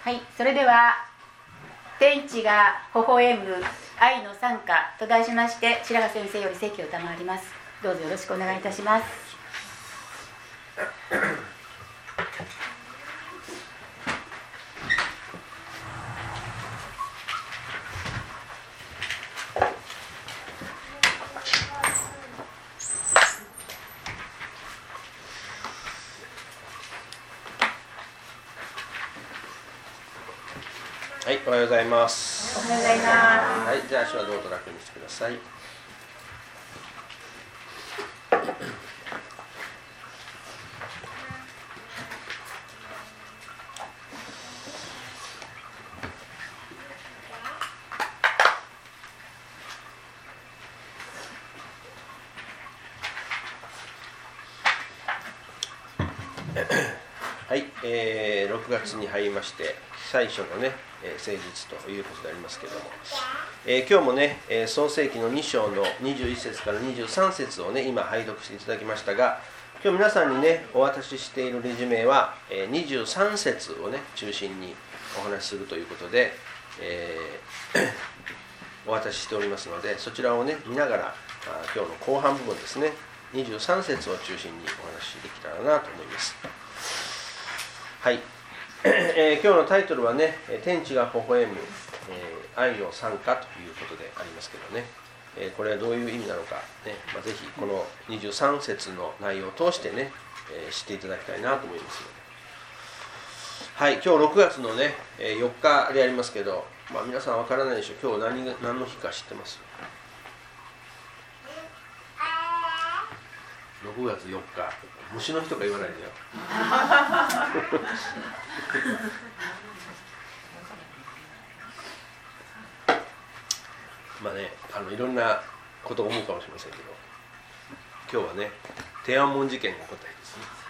はい、それでは天地が微笑む愛の賛歌と題しまして白髪先生より説教を賜ります。どうぞよろしくお願いいたします。 はい、おはようございます。 おはようございます。 はい、じゃあ足はどうぞ楽にしてください。はい、6月に入りまして最初のね、聖日ということでありますけれども、今日もね、創世記の2章の21節から23節をね今拝読していただきましたが、今日皆さんにねお渡ししているレジュメは、23節をね中心にお話しするということで、お渡ししておりますので、そちらをね見ながら今日の後半部分ですね23節を中心にお話しできたらなと思います。はい、今日のタイトルはね天地が微笑む、愛の賛歌ということでありますけどね、これはどういう意味なのか、ねぜひこの23節の内容を通してね、知っていただきたいなと思いますので、はい、今日6月のね4日でありますけど、皆さんわからないでしょう。今日何の日か知ってます？6月4日、虫の日とか言わないでよ。いろんなことを思うかもしれませんけど、今日はね天安門事件が起こった日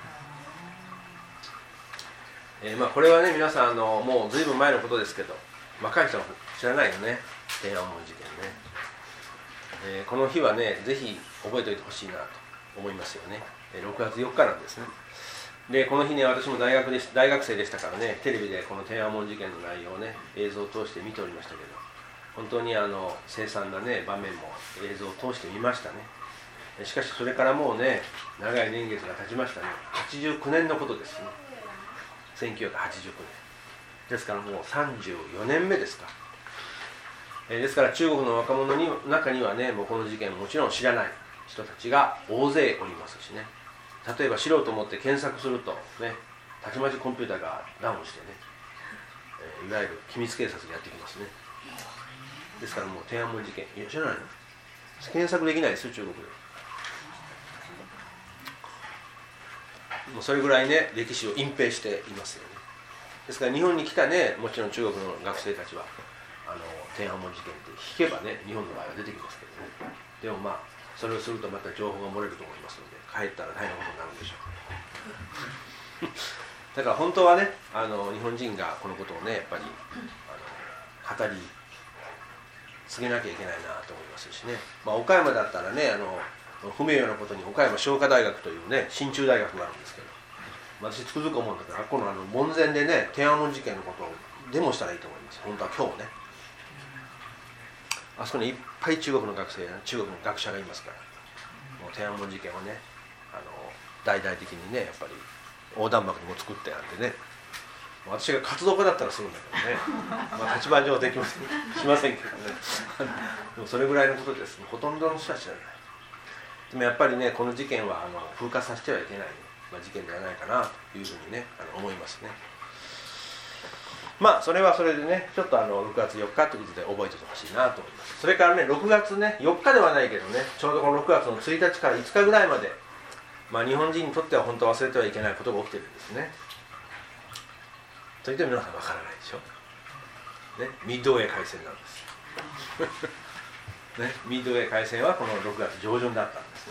ですね。これはね皆さんもうずいぶん前のことですけど、若い人は知らないよね、天安門事件ね。この日はねぜひ覚えておいてほしいなと思いますよね。6月4日なんですね。でこの日ね私も大学生でしたからね、テレビでこの天安門事件の内容をね映像を通して見ておりましたけど、本当に凄惨なね場面も映像を通して見ましたね。しかしそれからもうね長い年月が経ちましたね。89年のことですね。1989年ですからもう34年目ですか。ですから中国の若者の中にはねもうこの事件もちろん知らない人たちが大勢おりますしね。例えば知ろうと思って検索するとね、たちまちコンピューターがダウンしてね、いわゆる機密警察がやってきますね。ですからもう天安門事件、いや知らないの？検索できないですよ中国で。もうそれぐらいね歴史を隠蔽していますよね。ですから日本に来たねもちろん中国の学生たちは天安門事件って聞けばね日本の場合は出てきますけどね。でもそれをするとまた情報が漏れると思いますので、帰ったら大変なことになるんでしょう。だから本当はね日本人がこのことをねやっぱり語り継げなきゃいけないなと思いますしね。岡山だったらね不名誉なことに岡山商科大学というね真鍮大学があるんですけど、私つくづく思うんだけど、この門前でね天安門事件のことをデモしたらいいと思います。本当は今日ねあそこにいっぱい中国の学生や中国の学者がいますから、もう天安門事件をね大々的にねやっぱり横断幕にも作ってやってね、私が活動家だったらするんだけどね立場上できませんしませんけどねでもそれぐらいのことです。ほとんどの人は知らない。でもやっぱりねこの事件は風化させてはいけない、事件ではないかなというふうにね思いますね。それはそれでねちょっと6月4日ということで覚えておいてほしいなと思います。それからね6月ね4日ではないけどね、ちょうどこの6月の1日から5日ぐらいまで、日本人にとっては本当忘れてはいけないことが起きてるんですね。それで皆さん分からないでしょ、ね、ミッドウェー海戦なんですね。ミッドウェー海戦はこの6月上旬だったんですね。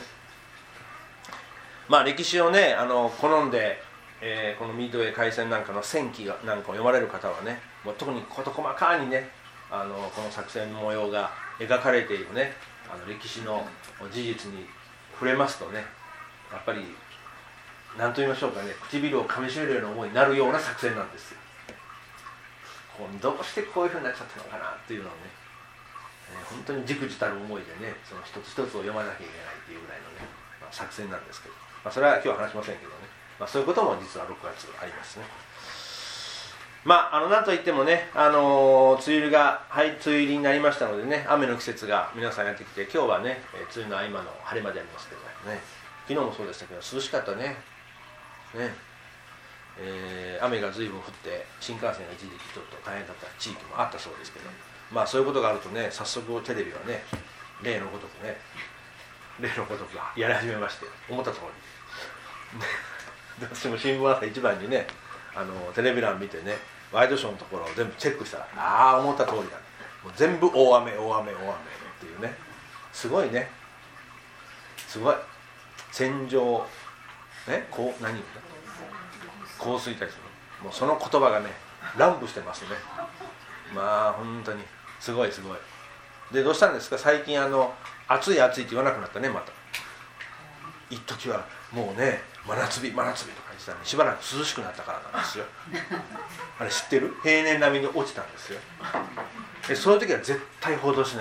歴史をね好んでこのミッドウェー海戦なんかの戦記なんかを読まれる方はね、もう特に事細かにねこの作戦の模様が描かれているね歴史の事実に触れますとね、やっぱり何と言いましょうかね、唇をかみしめるような思いになるような作戦なんですよ。 どうしてこういうふうになっちゃったのかなっていうのをね、本当にじくじたる思いでね、その一つ一つを読まなきゃいけないっていうぐらいのね、作戦なんですけど、それは今日は話しませんけどね、そういうことも実は6月ありますね。なんといってもね、梅雨入りになりましたのでね、雨の季節が皆さんやってきて、今日はね、梅雨の合間の晴れ間でありますけどね、昨日もそうでしたけど、涼しかったね。雨が随分降って新幹線が一時期ちょっと大変だった地域もあったそうですけど、そういうことがあるとね、早速テレビはね、例のごとくやり始めまして、思った通り私も新聞朝一番にね、テレビ欄見てね、ワイドショーのところを全部チェックしたら、思った通りだ、もう全部大雨っていうね、すごいね、すごい線状降水帯ですね。もうその言葉がね、乱舞してますね。本当にすごいで、どうしたんですか、最近暑いって言わなくなったね。また一時はもうね、真夏日とか言ってたのに、しばらく涼しくなったからなんですよ。あれ知ってる？平年並みに落ちたんですよ。そういう時は絶対報道しない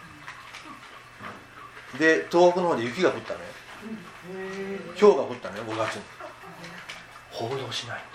のね。で、東北の方で雪が降ったね、氷が降ったね、5月に。報道しないん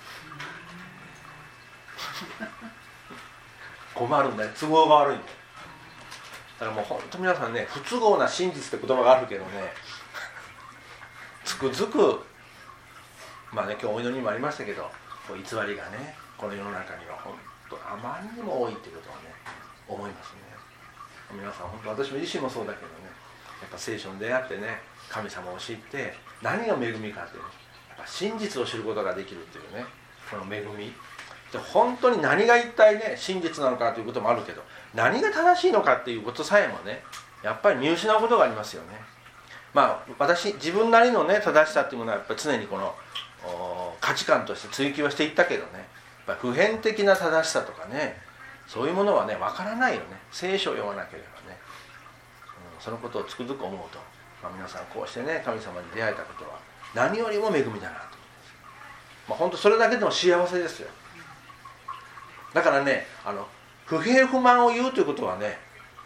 ですよ。困るんだよ、都合が悪いんだよ。だからもう本当皆さんね、不都合な真実って言葉があるけどね、つくづく今日お祈りにもありましたけど、偽りがね、この世の中には本当あまりにも多いっていうことをね、思いますね。皆さん本当、私自身もそうだけどね、やっぱ聖書に出会ってね、神様を知って何が恵みかっていうね、真実を知ることができるっていうね、この恵みで、本当に何が一体ね真実なのかということもあるけど、何が正しいのかっていうことさえもね、やっぱり見失うことがありますよね。自分なりのね正しさっていうものはやっぱり常にこの価値観として追求はしていったけどね、やっぱ普遍的な正しさとかね、そういうものはね分からないよね。聖書を読まなければね、そのことをつくづく思うと、皆さんこうしてね神様に出会えたことは何よりも恵みだなと思います。本当それだけでも幸せですよ。だからね、不平不満を言うということはね、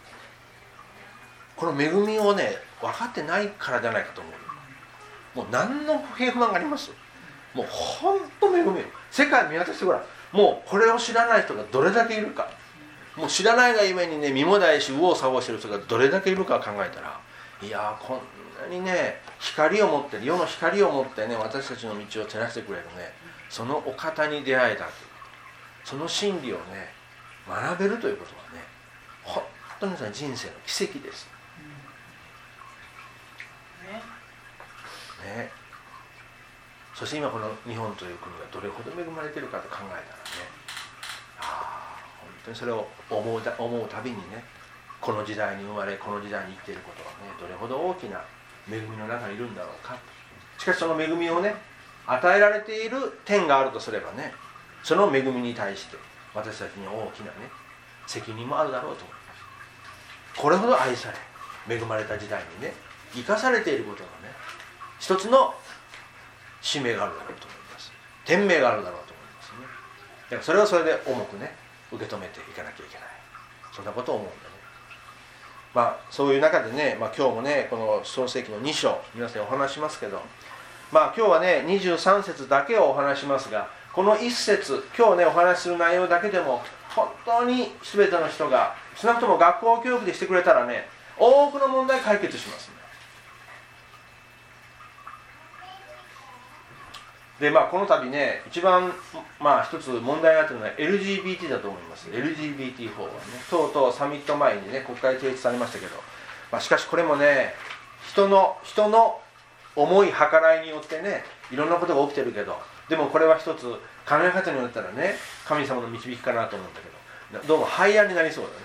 この恵みをね分かってないからじゃないかと思う。もう何の不平不満があります？もう本当恵みよ。世界見渡してごらん。もうこれを知らない人がどれだけいるか。もう知らないがゆえにね、身もだえし右往左往している人がどれだけいるかを考えたら、いやこんなにね光を持って世の光を持ってね、私たちの道を照らしてくれるね、そのお方に出会えたという、その真理をね学べるということはね、本当に人生の奇跡です。ね。そして今この日本という国がどれほど恵まれているかと考えたらね、本当にそれを思うたびにね、この時代に生まれこの時代に生きていることはね、どれほど大きな恵みの中にいるんだろうか。しかしその恵みをね与えられている点があるとすればね、その恵みに対して私たちに大きなね責任もあるだろうと思います。これほど愛され恵まれた時代にね生かされていることのね、一つの使命があるだろうと思います。天命があるだろうと思いますね。だからそれはそれで重くね受け止めていかなきゃいけない、そんなことを思うんだね。そういう中でね、今日もねこの創世記の2章皆さんにお話しますけど、今日はね23節だけをお話しますが、この1節今日ねお話しする内容だけでも本当に全ての人が少なくとも学校教育でしてくれたらね、多くの問題解決しますね。でこの度ね一番一つ問題があったのは LGBT だと思います。 LGBT 法はね、とうとうサミット前にね国会提出されましたけど、しかしこれもね人の思い計らいによってねいろんなことが起きてるけど、でもこれは一つ考え方によったらね神様の導きかなと思うんだけど、どうも廃案になりそうだね。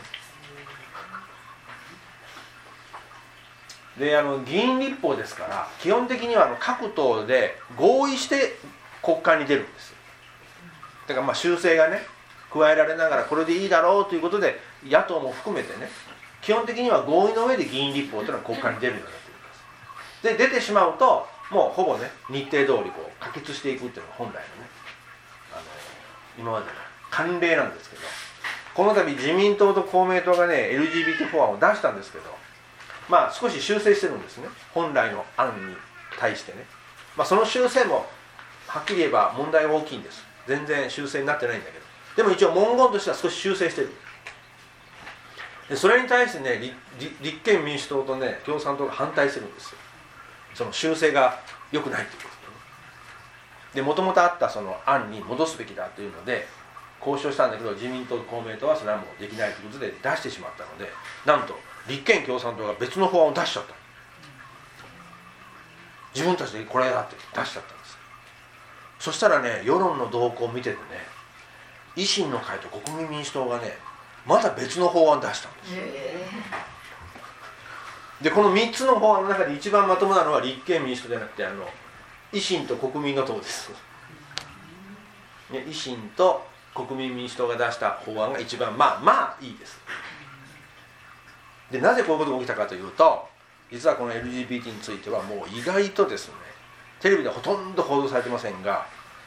で議員立法ですから基本的には各党で合意して国会に出るんです。だから修正がね加えられながらこれでいいだろうということで野党も含めてね基本的には合意の上で議員立法というのは国会に出るようになっています。で出てしまうともうほぼね日程通り可決していくっていうのが本来のね今までの慣例なんですけど、この度自民党と公明党がね LGBT 法案を出したんですけど、まあ少し修正してるんですね、本来の案に対してね。まあその修正もはっきり言えば問題が大きいんです。全然修正になってないんだけど、でも一応文言としては少し修正してる。でそれに対してね立憲民主党とね共産党が反対してるんですよ。その修正が良くないということで、もともとあったその案に戻すべきだというので交渉したんだけど、自民党と公明党はそれはもうできないということで出してしまったので、なんと立憲共産党が別の法案を出しちゃった。自分たちでこれだって出しちゃったんです。そしたらね、世論の動向を見ててね、維新の会と国民民主党がねまだ別の法案を出したんです。でこの3つの法案の中で一番まともなのは立憲民主党じゃなくて維新と国民の党です、ね、維新と国民民主党が出した法案が一番まあいいです。でなぜこういうことが起きたかというと、実はこの LGBT についてはもう意外とですね、テレビではほとんど報道されてませんが、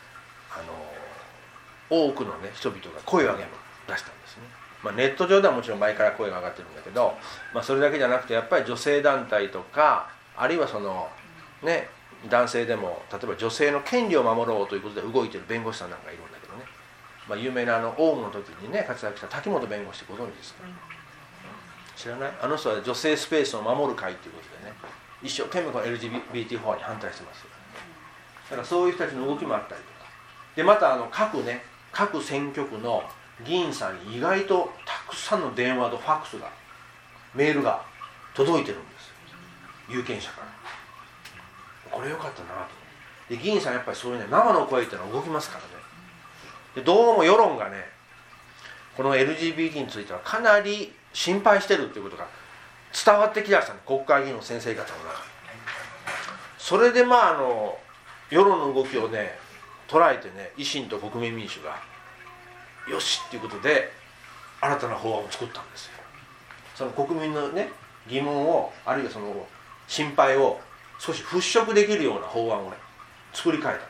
多くのね人々が声を上げ出したんですね。まあ、ネット上ではもちろん前から声が上がってるんだけど、まあ、それだけじゃなくてやっぱり女性団体とか、あるいはそのね男性でも例えば女性の権利を守ろうということで動いてる弁護士さんなんかいるんだけどね、まあ、有名なオウムの時にね活躍した滝本弁護士ってご存知ですか？知らない？あの人は女性スペースを守る会ということでね、一生懸命この LGBT 法案に反対してます。だからそういう人たちの動きもあったりとかで、また各選挙区の議員さんに意外とたくさんの電話とファックスがメールが届いてるんです、有権者から。これ良かったなと。で議員さんやっぱりそういうね生の声っていうのは動きますからね。でどうも世論がねこの LGBT についてはかなり心配してるっていうことが伝わってきましたね、国会議員の先生方の中で。それでまあ世論の動きをね捉えてね、維新と国民民主がよしっていうことで新たな法案を作ったんですよ。その国民のね疑問を、あるいはその心配を少し払拭できるような法案をね作り変えたんです。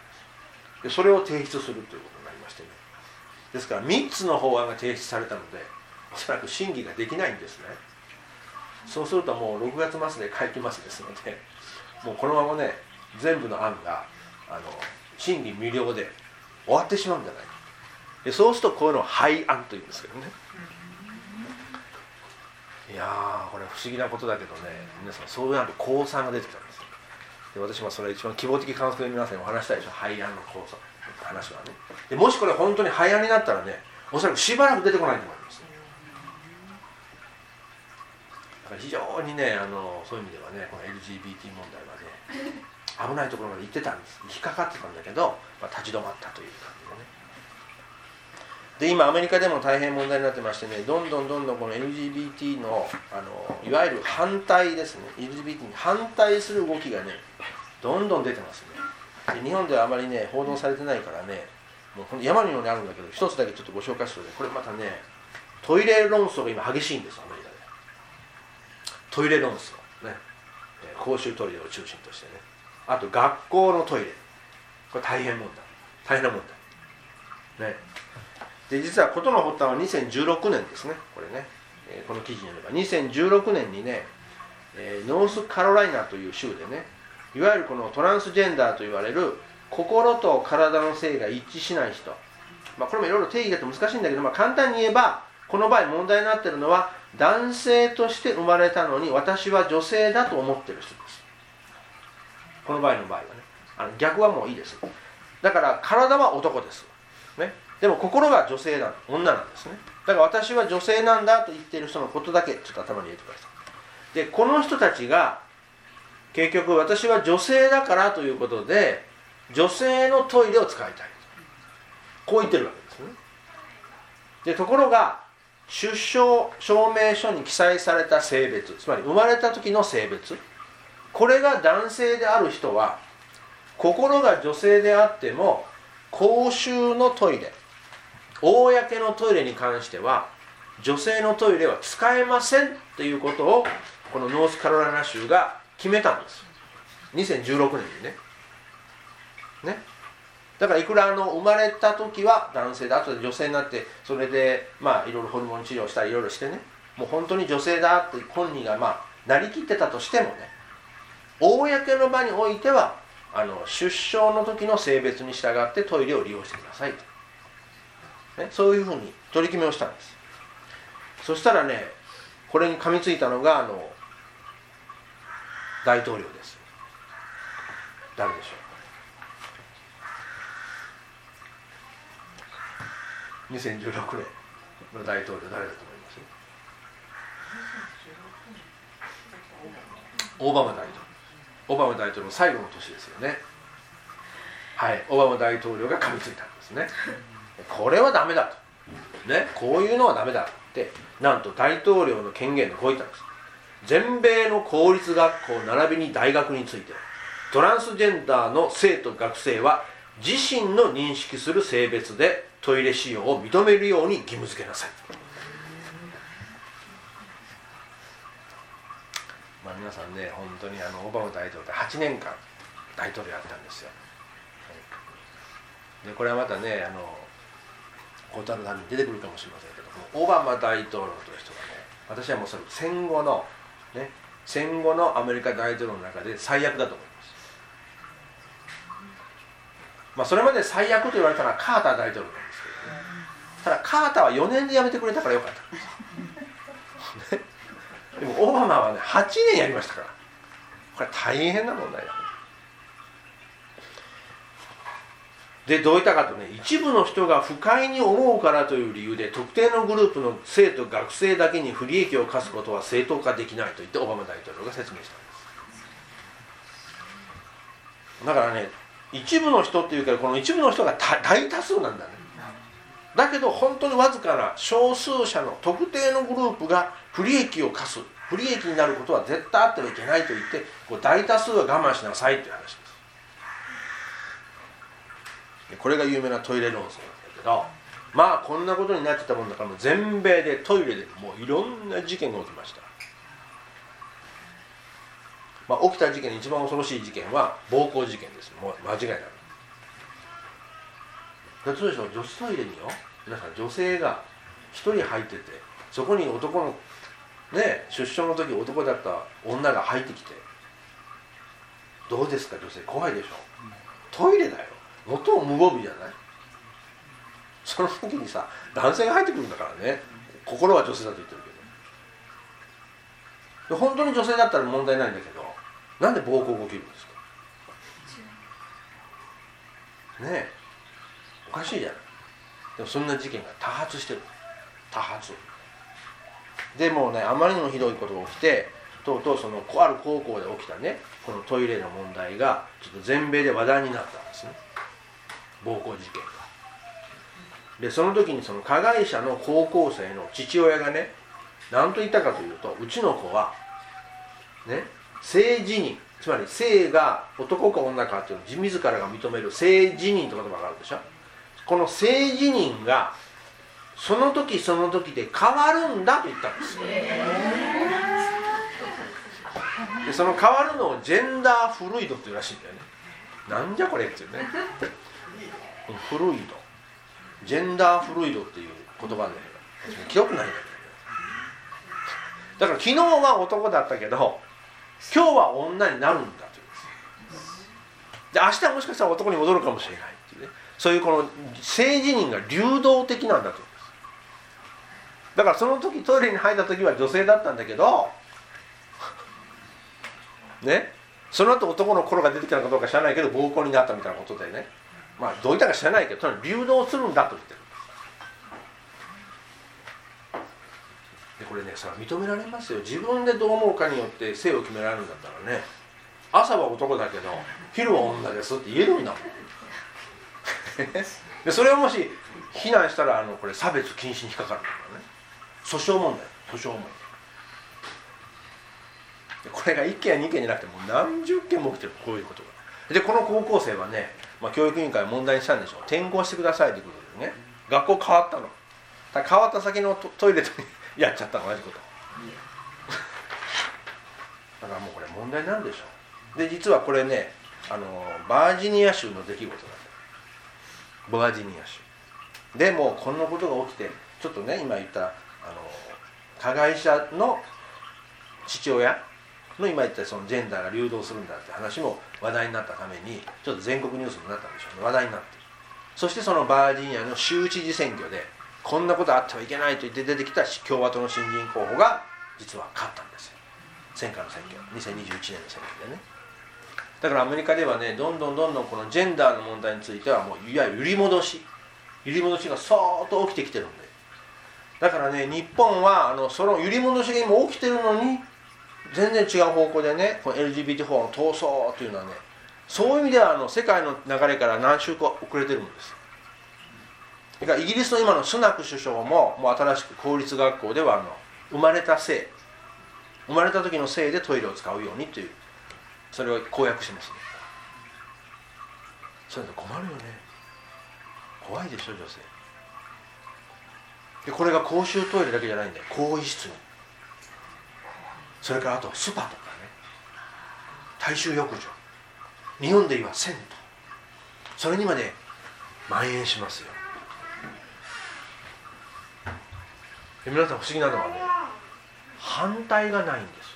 でそれを提出するということになりましてね、ですから3つの法案が提出されたのでおそらく審議ができないんですね。そうするともう6月末で会期末ですので、もうこのままね全部の案が審議無料で終わってしまうんじゃないか。でそうするとこういうのを廃案というんですけどね。いやーこれ不思議なことだけどね、皆さんそうなると公算が出てきたんですよ。で私もそれ一番希望的観測で皆さんにお話したいでしょ、廃案の公算の話はね。でもしこれ本当に廃案になったらね、おそらくしばらく出てこないと思います。だから非常にねそういう意味ではねこの LGBT 問題はね危ないところまで行ってたんです。引っかかってたんだけど、立ち止まったという感じでね。で今アメリカでも大変問題になってましてね、どんどんこの LGBT のいわゆる反対ですね、 LGBT に反対する動きがねどんどん出てますね。で日本ではあまりね報道されてないからね、もう山のようにあるんだけど、一つだけちょっとご紹介すると、これまたねトイレ論争が今激しいんです。アメリカでトイレ論争ね、公衆トイレを中心としてね、あと学校のトイレ、これ大変な問題ね。で実は事の発端は2016年ですね。これね、この記事によれば2016年にね、ノースカロライナという州でね、いわゆるこのトランスジェンダーと言われる心と体の性が一致しない人、これもいろいろ定義だと難しいんだけど、簡単に言えばこの場合問題になっているのは男性として生まれたのに私は女性だと思っている人です。この場合はね、逆はもういいです。だから体は男です、ね、でも心が女性女なんですね。だから私は女性なんだと言っている人のことだけちょっと頭に入れてください。でこの人たちが結局私は女性だからということで女性のトイレを使いたい、こう言ってるわけですね。でところが出生証明書に記載された性別、つまり生まれた時の性別、これが男性である人は心が女性であっても公衆のトイレ、公のトイレに関しては女性のトイレは使えませんということをこのノースカロライナ州が決めたんです。2016年にね。 だからいくら生まれた時は男性で、後で女性になって、それでいろいろホルモン治療したりいろいろしてね、もう本当に女性だって本人がなりきってたとしてもね、公の場においては出生の時の性別に従ってトイレを利用してくださいと、ね、そういうふうに取り決めをしたんです。そしたらね、これに噛みついたのが大統領です。誰でしょう。2016年の大統領誰だと思います？オバマ大統領。オバマ大統領の最後の年ですよね。はい、オバマ大統領が噛みついたんですね。これはダメだと、ね、こういうのはダメだって、なんと大統領の権限でこう言ったんです。全米の公立学校並びに大学について、トランスジェンダーの生徒学生は自身の認識する性別でトイレ使用を認めるように義務付けなさい。皆さんね、本当にオバマ大統領で8年間大統領やったんですよ。でこれはまたね、コータル団に出てくるかもしれませんけども、オバマ大統領という人がね、私はもうそれ戦後のアメリカ大統領の中で最悪だと思います。それまで最悪と言われたのはカーター大統領なんですけどね。ただカーターは4年で辞めてくれたからよかったんですでもオバマはね、8年やりましたから、これ大変な問題だ。でどういったかとね、一部の人が不快に思うからという理由で特定のグループの生徒学生だけに不利益を課すことは正当化できないと言ってオバマ大統領が説明したんです。だからね、一部の人っていうから、この一部の人が大多数なんだね。だけど本当にわずかな少数者の特定のグループが不利益を課す、不利益になることは絶対あってはいけないと言って、大多数は我慢しなさいという話です。これが有名なトイレ論争なんだけど、こんなことになってたもんだから、全米でトイレでもういろんな事件が起きました。起きた事件、一番恐ろしい事件は暴行事件です。もう間違いない。どうでしょう、女子トイレによ、皆さん女性が一人入ってて、そこに男のね、出生の時男だった女が入ってきて、どうですか女性、怖いでしょ。トイレだよ、最も無防備じゃない。その時にさ、男性が入ってくるんだからね、心は女性だと言ってるけど、本当に女性だったら問題ないんだけど、なんで暴行が起きるんですかね。え、おかしいじゃない。でもそんな事件が多発してる。多発でもうね、あまりにもひどいことが起きて、とうとうそのある高校で起きたね、このトイレの問題がちょっと全米で話題になったんですね。暴行事件が。でその時にその加害者の高校生の父親がね、何と言ったかというと、うちの子はね、性自認、つまり性が男か女かというのを自らが認める性自認という言葉があるでしょ。この性自認がその時その時で変わるんだと言ったんですよ。でその変わるのをジェンダーフルイドっていうらしいんだよね。なんじゃこれっていうね。フルイド、ジェンダーフルイドっていう言葉で記憶ないんだけど、だから昨日は男だったけど今日は女になるんだという。で明日はもしかしたら男に戻るかもしれないっていうね、そういうこの性自認が流動的なんだと。だからその時トイレに入った時は女性だったんだけどね、その後男の心が出てきたのかどうか知らないけど暴行になったみたいなことでね、どういったか知らないけどとにかく流動するんだと言ってる。でこれね、それは認められますよ。自分でどう思うかによって性を決められるんだったらね、朝は男だけど昼は女ですって言えるんだもんでそれをもし非難したらこれ差別禁止に引っかかるんだからね。訴訟問題、訴訟問題。これが1件や2件じゃなくてもう何十件も起きてる、こういうことが。でこの高校生はね、教育委員会は問題にしたんでしょう。転校してくださいということでね、学校変わったの。変わった先のトイレにやっちゃったの、同じことだからもうこれ問題なんでしょう。で実はこれね、バージニア州の出来事だった。 バージニア州でもうこんなことが起きて、ちょっとね今言った加害者の父親の今言ったそのジェンダーが流動するんだって話も話題になったために、ちょっと全国ニュースになったんでしょうね。話題になっている。そしてそのバージニアの州知事選挙でこんなことあってはいけないと言って出てきた共和党の新人候補が実は勝ったんですよ。前回の選挙、2021年の選挙でね。だからアメリカではね、どんどんこのジェンダーの問題についてはもういわゆる揺り戻しがそーっと起きてきてるんで、だからね、日本はその揺り戻しが今起きてるのに全然違う方向でね、この LGBT 法の闘争というのはね、そういう意味では世界の流れから何週か遅れてるんです。だからイギリスの今のスナク首相もう新しく公立学校では生まれた時の姓でトイレを使うようにという、それを公約してますね。それで困るよね。怖いでしょ、女性で。これが公衆トイレだけじゃないんだよ。更衣室に、それからあとスパとかね、大衆浴場、日本で言えば銭湯、それにまで蔓延しますよ。で皆さん不思議なのはね、反対がないんですよ。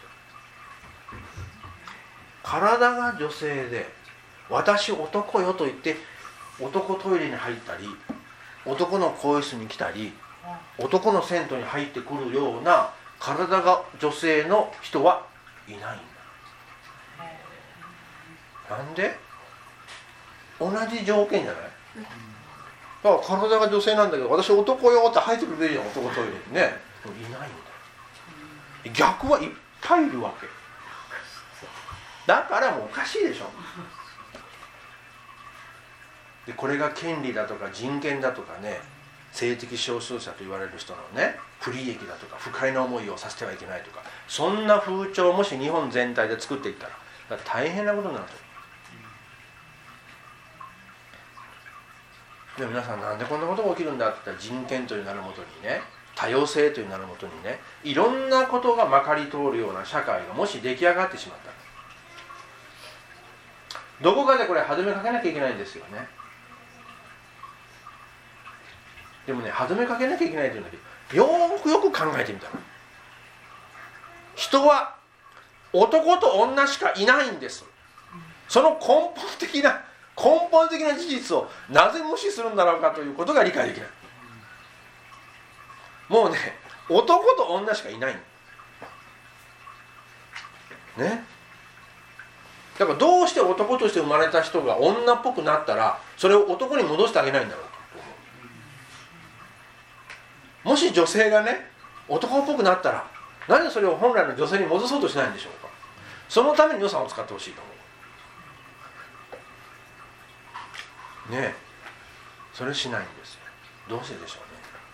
体が女性で私男よと言って男トイレに入ったり、男の更衣室に来たり、男の銭湯に入ってくるような体が女性の人はいないんだ。なんで？同じ条件じゃない？だから体が女性なんだけど私男よって入ってくれるじゃん、男トイレにね。いないんだよ。逆はいっぱいいるわけだからもうおかしいでしょ。でこれが権利だとか人権だとかね、性的少数者と言われる人のね不利益だとか不快な思いをさせてはいけないとか、そんな風潮をもし日本全体で作っていったら大変なことになると思う。で皆さん、なんでこんなことが起きるんだって言ったら、人権という名のもとにね、多様性という名のもとにね、いろんなことがまかり通るような社会がもし出来上がってしまったら、どこかでこれ歯止めかけなきゃいけないんですよね。でもね、歯止めかけなきゃいけないというんだけど、よく考えてみたら、人は男と女しかいないんです。その根本的な事実をなぜ無視するんだろうかということが理解できない。もうね、男と女しかいないね。だからどうして男として生まれた人が女っぽくなったらそれを男に戻してあげないんだろうと。もし女性がね男っぽくなったらなぜそれを本来の女性に戻そうとしないんでしょうか。そのために予算を使ってほしいと思うね。えそれしないんですよ。どうしてでしょうね。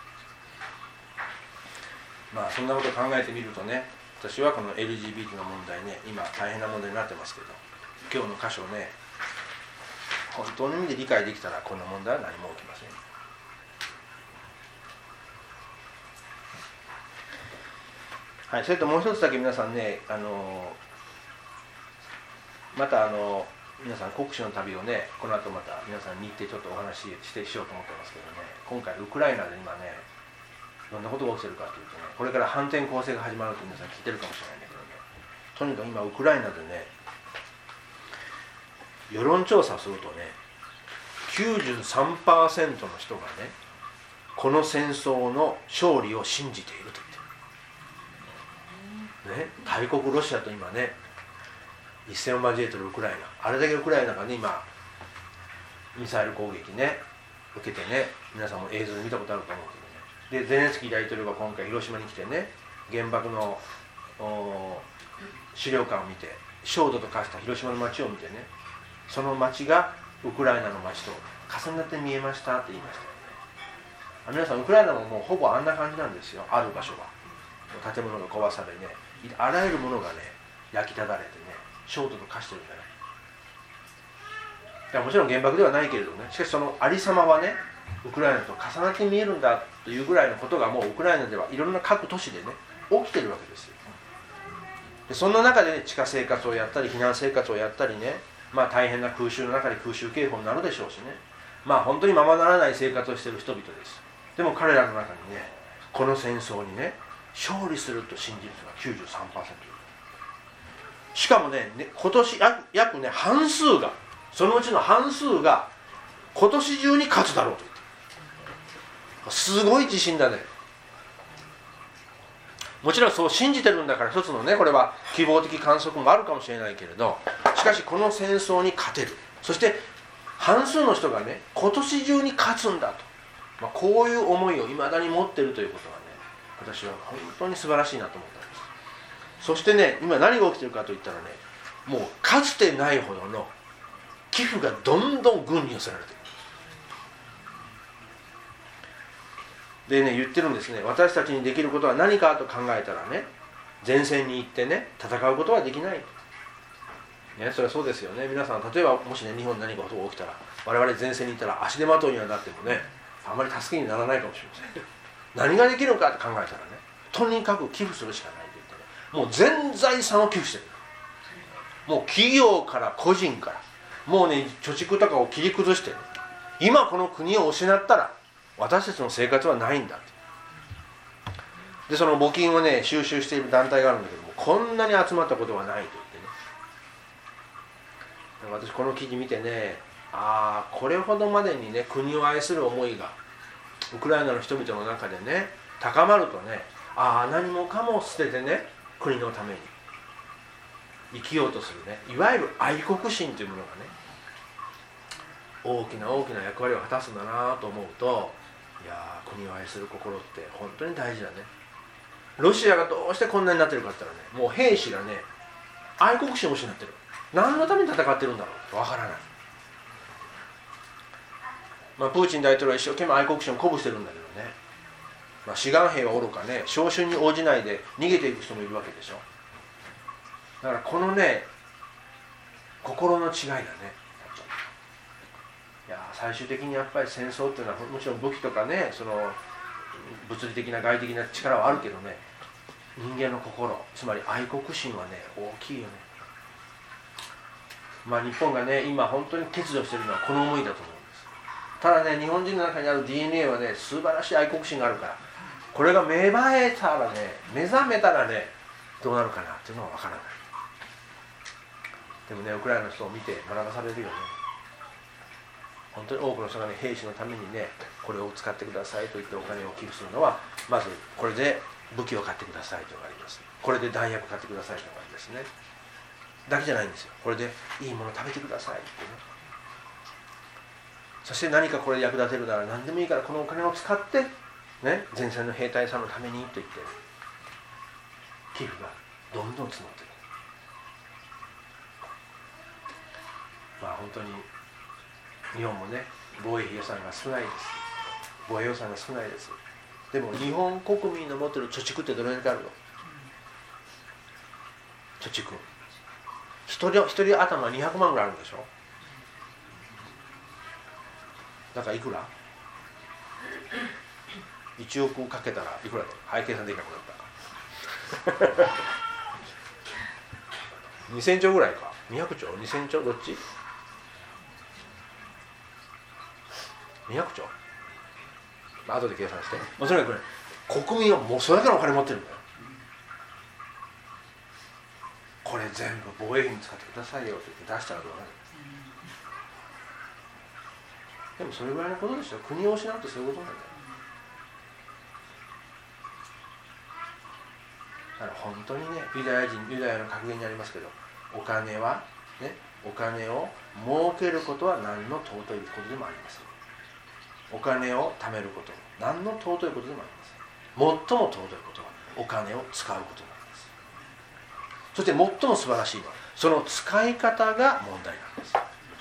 まあそんなことを考えてみるとね、私はこの LGBT の問題ね、今大変な問題になってますけど、今日の箇所ね、本当の意味で理解できたらこんな問題は何も起きません。はい、それともう一つだけ皆さんね、また皆さん国史の旅をね、この後また皆さんに行ってちょっとお話しようと思ってますけどね、今回ウクライナで今ね、どんなことが起きてるかというとね、これから反転攻勢が始まると皆さん聞いてるかもしれないんだけどね、とにかく今ウクライナでね、世論調査するとね、93% の人がね、この戦争の勝利を信じていると言ってる、ね、大国ロシアと今ね一戦を交えてるウクライナ、あれだけウクライナがね今ミサイル攻撃ね受けてね、皆さんも映像で見たことあると思うけどね、でゼレンスキー大統領が今回広島に来てね、原爆の資料館を見て、焦土と化した広島の街を見てね、その街がウクライナの街と重なって見えましたって言いましたよね。皆さんウクライナももうほぼあんな感じなんですよ。ある場所は建物が壊されね、あらゆるものがね焼きただれてね、焦土と化してるんじゃない。だからもちろん原爆ではないけれどね、しかしそのありさまはねウクライナと重なって見えるんだというぐらいのことがもうウクライナではいろんな各都市でね起きてるわけですよ。でそんな中で、ね、地下生活をやったり避難生活をやったりね、まあ大変な空襲の中で空襲警報になるでしょうしね、 本当にままならない生活をしている人々です。でも彼らの中にね、この戦争にね勝利すると信じる人が 93% いる。しかもね今年約ね半数が、そのうちの半数が今年中に勝つだろうと言ってる。すごい自信だね。もちろんそう信じてるんだから一つのね、これは希望的観測もあるかもしれないけれど、しかしこの戦争に勝てる、そして半数の人がね今年中に勝つんだと、こういう思いをいまだに持っているということはね、私は本当に素晴らしいなと思ったんです。そしてね、今何が起きてるかといったらね、もうかつてないほどの寄付がどんどん軍に寄せられている。でね、言ってるんですね。私たちにできることは何かと考えたらね、前線に行ってね戦うことはできない、ね、それはそうですよね。皆さん、例えばもしね日本に何かことが起きたら、我々前線に行ったら足手まといにはなってもね、あまり助けにならないかもしれません。何ができるかと考えたらね、とにかく寄付するしかないと言ってね、もう全財産を寄付してる。もう企業から個人から、もうね貯蓄とかを切り崩してね、今この国を失ったら私たちの生活はないんだって。でその募金をね収集している団体があるんだけども、こんなに集まったことはないと言ってね。私この記事見てね、これほどまでにね国を愛する思いがウクライナの人々の中でね高まるとね、何もかも捨ててね国のために生きようとするね、いわゆる愛国心というものがね大きな大きな役割を果たすんだなと思うと、いや国を愛する心って本当に大事だね。ロシアがどうしてこんなになってるかって言ったらね、もう兵士がね愛国心を失ってる。何のために戦ってるんだろうってわからない。プーチン大統領は一生懸命愛国心を鼓舞してるんだけどね、志願兵はおろかね、召集に応じないで逃げていく人もいるわけでしょ。だからこのね心の違いだね。いや最終的にやっぱり戦争っていうのはもちろん武器とかね、その物理的な外的な力はあるけどね、人間の心、つまり愛国心はね大きいよね。日本がね今本当に欠如しているのはこの思いだと思うんです。ただね、日本人の中にある DNA はね素晴らしい愛国心があるから、これが芽生えたらね、目覚めたらねどうなるかなっていうのは分からない。でもねウクライナの人を見て学ばされるよね。本当に多くの人がね兵士のためにねこれを使ってくださいと言ってお金を寄付するのは、まずこれで武器を買ってくださいというのがあります。これで弾薬買ってくださいというのがありますね。だけじゃないんですよ。これでいいもの食べてくださいってね。そして何かこれで役立てるなら何でもいいからこのお金を使ってね、前線の兵隊さんのためにと言って寄付がどんどん募っている。本当に日本もね防衛費予算が少ないです。防衛予算が少ないです。でも日本国民の持っている貯蓄ってどれだけあるの？貯蓄一人頭200万ぐらいあるんでしょ。だからいくら？1億かけたらいくらだろう。計算できなくなった2000兆ぐらいか。200兆2000兆どっち？200兆、後で計算して、それがこれ国民はもうそれだけのお金持ってるんだよ。これ全部防衛費に使ってくださいよって言って出したらどうなる？でもそれぐらいのことでしょ。国を失うってそういうことなんだよ。だから本当にね、ユダヤの格言にありますけど、お金はね、お金を儲けることは何の尊いことでもありません。お金を貯めることも何の尊いことでもありません。最も尊いことはお金を使うことなんです。そして最も素晴らしいのはその使い方が問題なんです。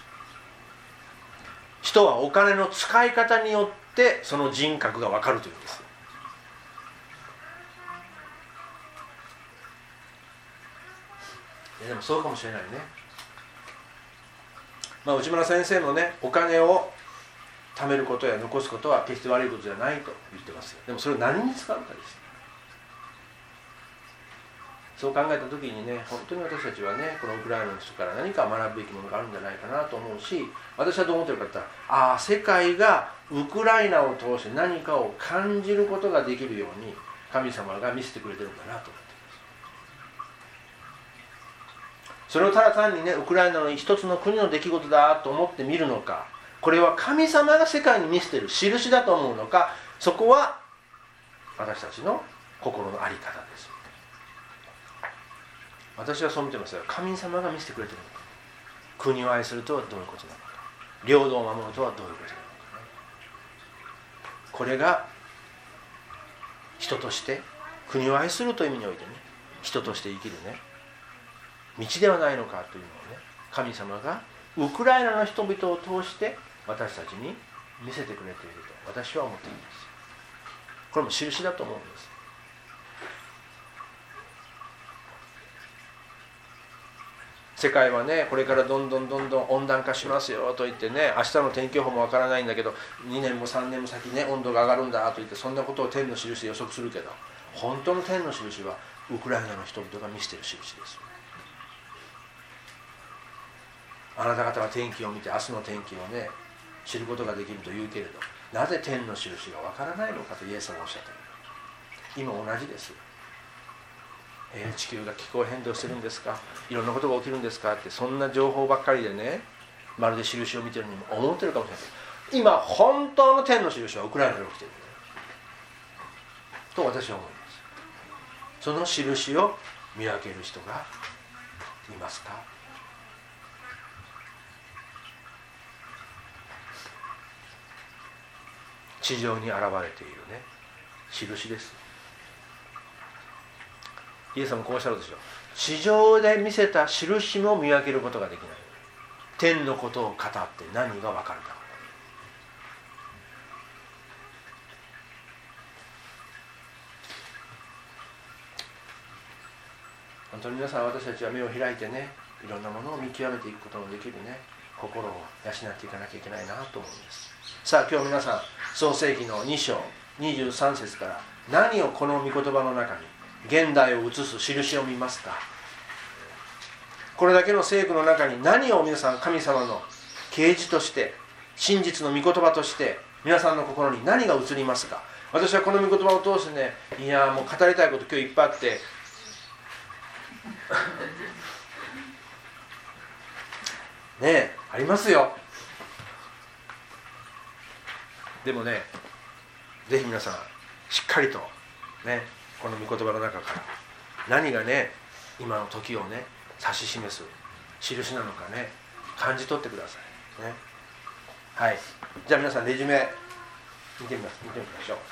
人はお金の使い方によってその人格が分かるというんです。でもそうかもしれないね。内村先生のね、お金を貯めることや残すことは決して悪いことじゃないと言ってますよ。でもそれを何に使うかです。 そう考えた時にね、本当に私たちはね、このウクライナの人から何か学ぶべきものがあるんじゃないかなと思うし、私はどう思ってるかって言ったら、世界がウクライナを通して何かを感じることができるように神様が見せてくれてるんだなと思っています。それをただ単にね、ウクライナの一つの国の出来事だと思って見るのか、これは神様が世界に見せている印だと思うのか、そこは私たちの心の在り方です。私はそう見てますよ。神様が見せてくれているのか、国を愛するとはどういうことなのか、領土を守るとはどういうことなのか、これが人として国を愛するという意味においてね、人として生きるね道ではないのかというのをね、神様がウクライナの人々を通して私たちに見せてくれていると私は思っています。これも印だと思うんです。世界はね、これからどんどん温暖化しますよと言ってね、明日の天気予報もわからないんだけど、2年も3年も先ね、温度が上がるんだと言って、そんなことを天の印で予測するけど、本当の天の印はウクライナの人々が見せている印です。あなた方は天気を見て明日の天気をね知ることができると言うけれど、なぜ天の印がわからないのかとイエス様はおっしゃっている。今同じです。地球が気候変動してるんですか、いろんなことが起きるんですかって、そんな情報ばっかりでね、まるで印を見てるにも思ってるかもしれないけど、今本当の天の印はウクライナで起きていると私は思います。その印を見分ける人がいますか。地上に現れているね印です。イエス様もこうおっしゃるでしょう。地上で見せた印も見分けることができない。天のことを語って何が分かるか。本当に皆さん、私たちは目を開いてね、いろんなものを見極めていくことのできるね心を養っていかなきゃいけないなと思うんです。さあ今日皆さん、創世記の2章23節から何をこの御言葉の中に現代を映す印を見ますか。これだけの聖句の中に何を皆さん神様の啓示として真実の御言葉として皆さんの心に何が映りますか。私はこの御言葉を通してね、いやもう語りたいこと今日いっぱいあってねえありますよ。でもね、ぜひ皆さんしっかりとね、この御言葉の中から何がね今の時をね指し示す印なのかね感じ取ってくださいね。はい、じゃあ皆さんレジュメ見てみましょう。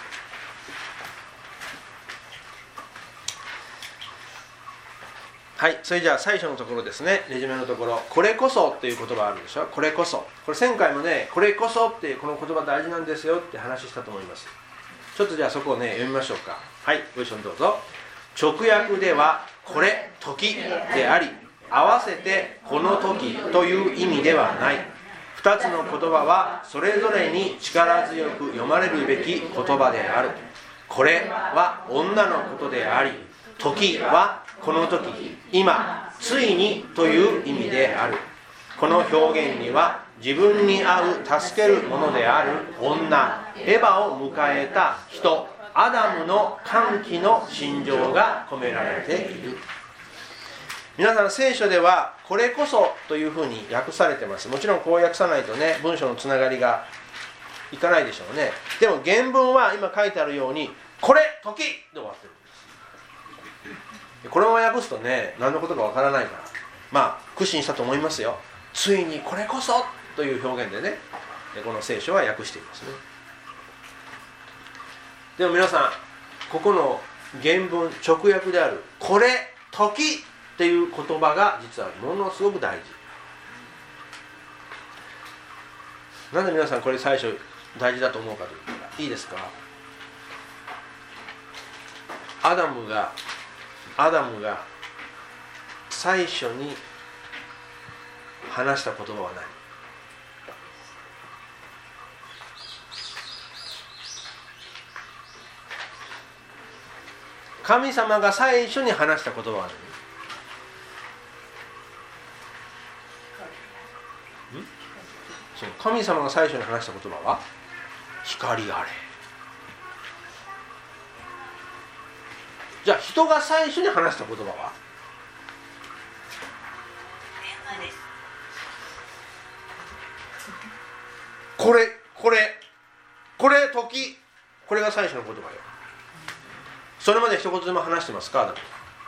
はい、それじゃあ最初のところですね、レジュメのところ、これこそという言葉あるでしょ。これこそ、これ前回もね、これこそっていうこの言葉大事なんですよって話したと思います。ちょっとじゃあそこをね読みましょうか。はい、ご一緒にどうぞ。直訳ではこれ時であり、合わせてこの時という意味ではない。2つの言葉はそれぞれに力強く読まれるべき言葉である。これは女のことであり、時はこの時、今、ついにという意味である。この表現には自分に合う助けるものである女、エヴァを迎えた人、アダムの歓喜の心情が込められている。皆さん聖書ではこれこそというふうに訳されてます。もちろんこう訳さないとね文章のつながりがいかないでしょうね。でも原文は今書いてあるようにこれ時で終わってるんです。これを訳すとね何のことかわからないから、まあ苦心したと思いますよ。ついにこれこそという表現でねこの聖書は訳していますね。でも皆さん、ここの原文直訳であるこれ時っていう言葉が実はものすごく大事。なんで皆さんこれ最初大事だと思うかというと、いいですか。アダムが最初に話した言葉は何？ 神様が最初に話した言葉は何？神様が最初に話した言葉は光あれ。じゃあ人が最初に話した言葉はこれ時、これが最初の言葉よ。それまで一言でも話してますか？アダム。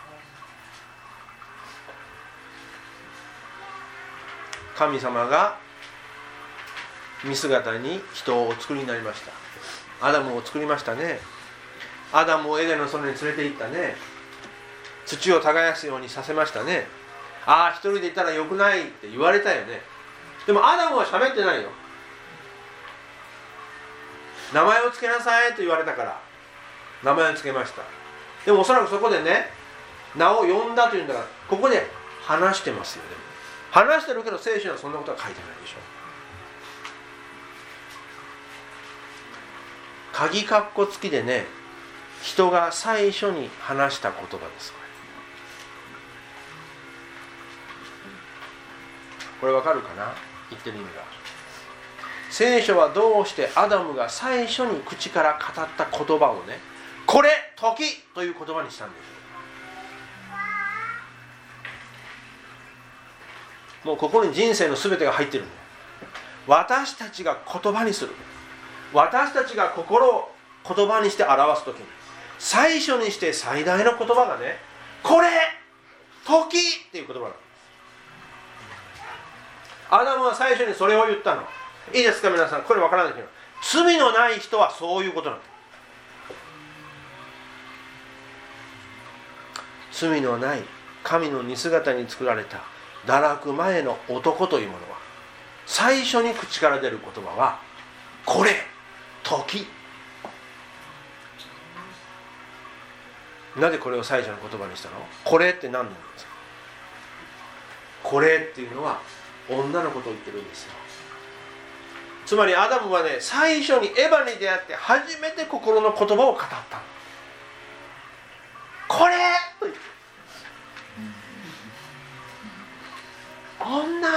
神様が見姿に人をお作りになりました。アダムを作りましたね。アダムをエデンの園に連れて行ったね。土を耕すようにさせましたね。ああ、一人でいたらよくないって言われたよね。でもアダムは喋ってないよ。名前を付けなさいと言われたから名前を付けました。でもおそらくそこでね、名を呼んだというんだから、ここで話してますよ。でも話してるけど聖書にはそんなことは書いてないでしょ。鍵括弧付きでね、人が最初に話した言葉です。これわかるかな？言ってる意味が。聖書はどうしてアダムが最初に口から語った言葉をね、これ時という言葉にしたんでしょう。もうここに人生の全てが入ってるんだよ。私たちが言葉にする、私たちが心を言葉にして表すときに、最初にして最大の言葉がね、これ時っていう言葉なんです。アダムは最初にそれを言ったの。いいですか皆さん、これ分からないけど、罪のない人はそういうことなんです。罪のない神の似姿に作られた堕落前の男というものは、最初に口から出る言葉はこれ時。なぜこれを最初の言葉にしたの？これって何なんですか？これっていうのは女のことを言ってるんですよ。つまりアダムはね、最初にエヴァに出会って初めて心の言葉を語った。これと言って、女。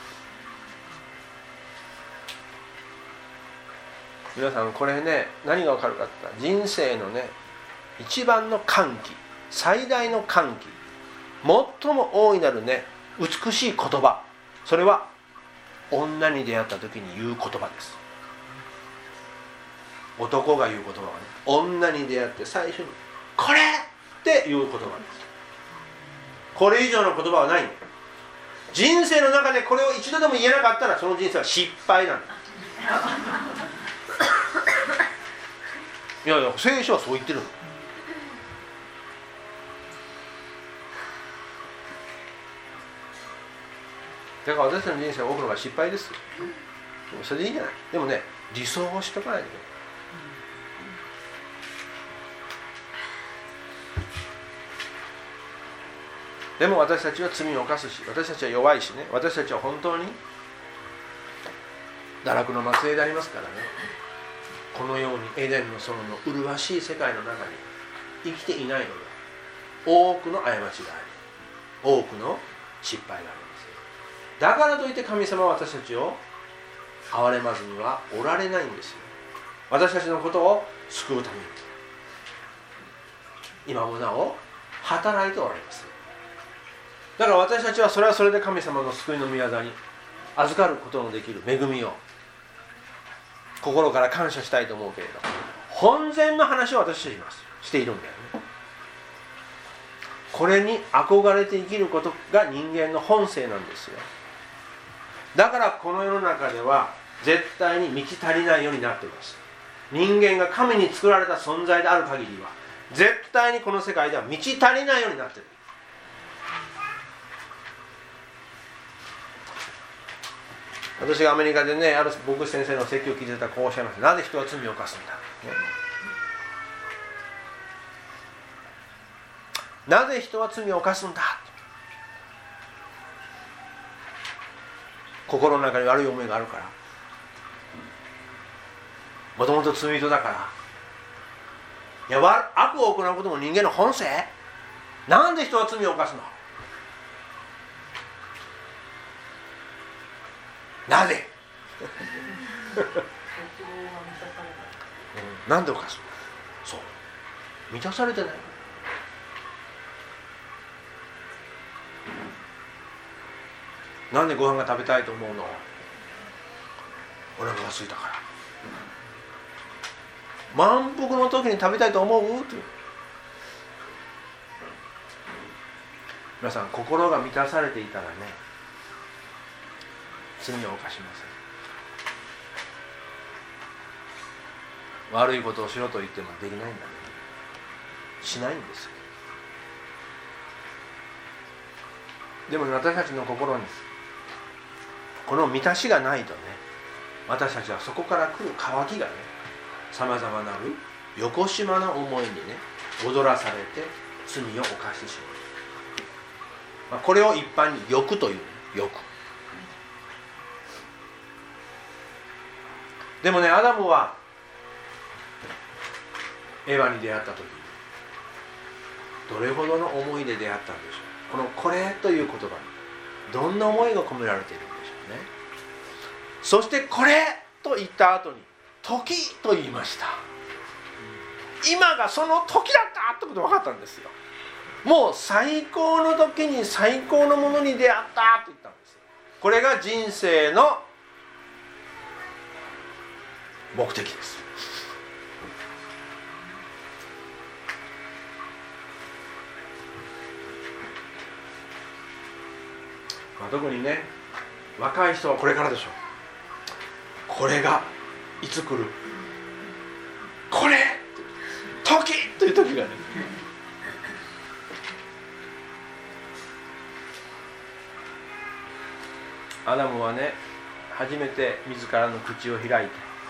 皆さんこれね、何が分かるかって言ったら、人生のね、一番の歓喜、最大の歓喜、最も大いなるね、美しい言葉、それは女に出会った時に言う言葉です。男が言う言葉はね、女に出会って最初にこれって言う言葉です。これ以上の言葉はない。人生の中でこれを一度でも言えなかったら、その人生は失敗なんです。いやいや、聖書はそう言ってるの。だから私たちの人生は多くの場合失敗です。でもそれでいいんじゃない。でもね、理想をしとかないといけない。でも私たちは罪を犯すし、私たちは弱いしね、私たちは本当に堕落の末裔でありますからね、このようにエデンの園の麗しい世界の中に生きていないので、多くの過ちがあり、多くの失敗があります。だからといって神様は私たちを憐れまずにはおられないんですよ。私たちのことを救うために今もなお働いておられます。だから私たちはそれはそれで神様の救いの御業に預かることのできる恵みを心から感謝したいと思うけれど、本然の話を私たちはしているんだよね。これに憧れて生きることが人間の本性なんですよ。だからこの世の中では絶対に満ち足りないようになっています。人間が神に作られた存在である限りは絶対にこの世界では満ち足りないようになっている。私がアメリカでね、ある牧師先生の説教を聞いてたらこうおっしゃいました。なぜ人は罪を犯すんだ、ね、なぜ人は罪を犯すんだ。心の中に悪い思いがあるから、もともと罪人だから、 いや、悪を行うことも人間の本性。なんで人は罪を犯すの？なぜなんで犯すの？そう、満たされてない。なんでご飯が食べたいと思うの？お腹が空いたから。満腹の時に食べたいと思う？って皆さん、心が満たされていたらね、罪を犯しません。悪いことをしろと言ってもできないんだね。しないんです。でもね、私たちの心にこの満たしがないとね、私たちはそこから来る渇きがね、さまざまなるよこしまな思いにね、踊らされて罪を犯してしまう。これを一般に欲という、欲。でもね、アダムはエヴァに出会った時にどれほどの思いで出会ったんでしょう。このこれという言葉にどんな思いが込められているんでしょうね。そしてこれと言った後に時と言いました。今がその時だったってことが分かったんですよ。もう最高の時に最高のものに出会ったと言ったんです。これが人生の目的です。特にね、若い人はこれからでしょう。これがいつ来る？これ時という時がね、アダムはね、初めて自らの口を開いて、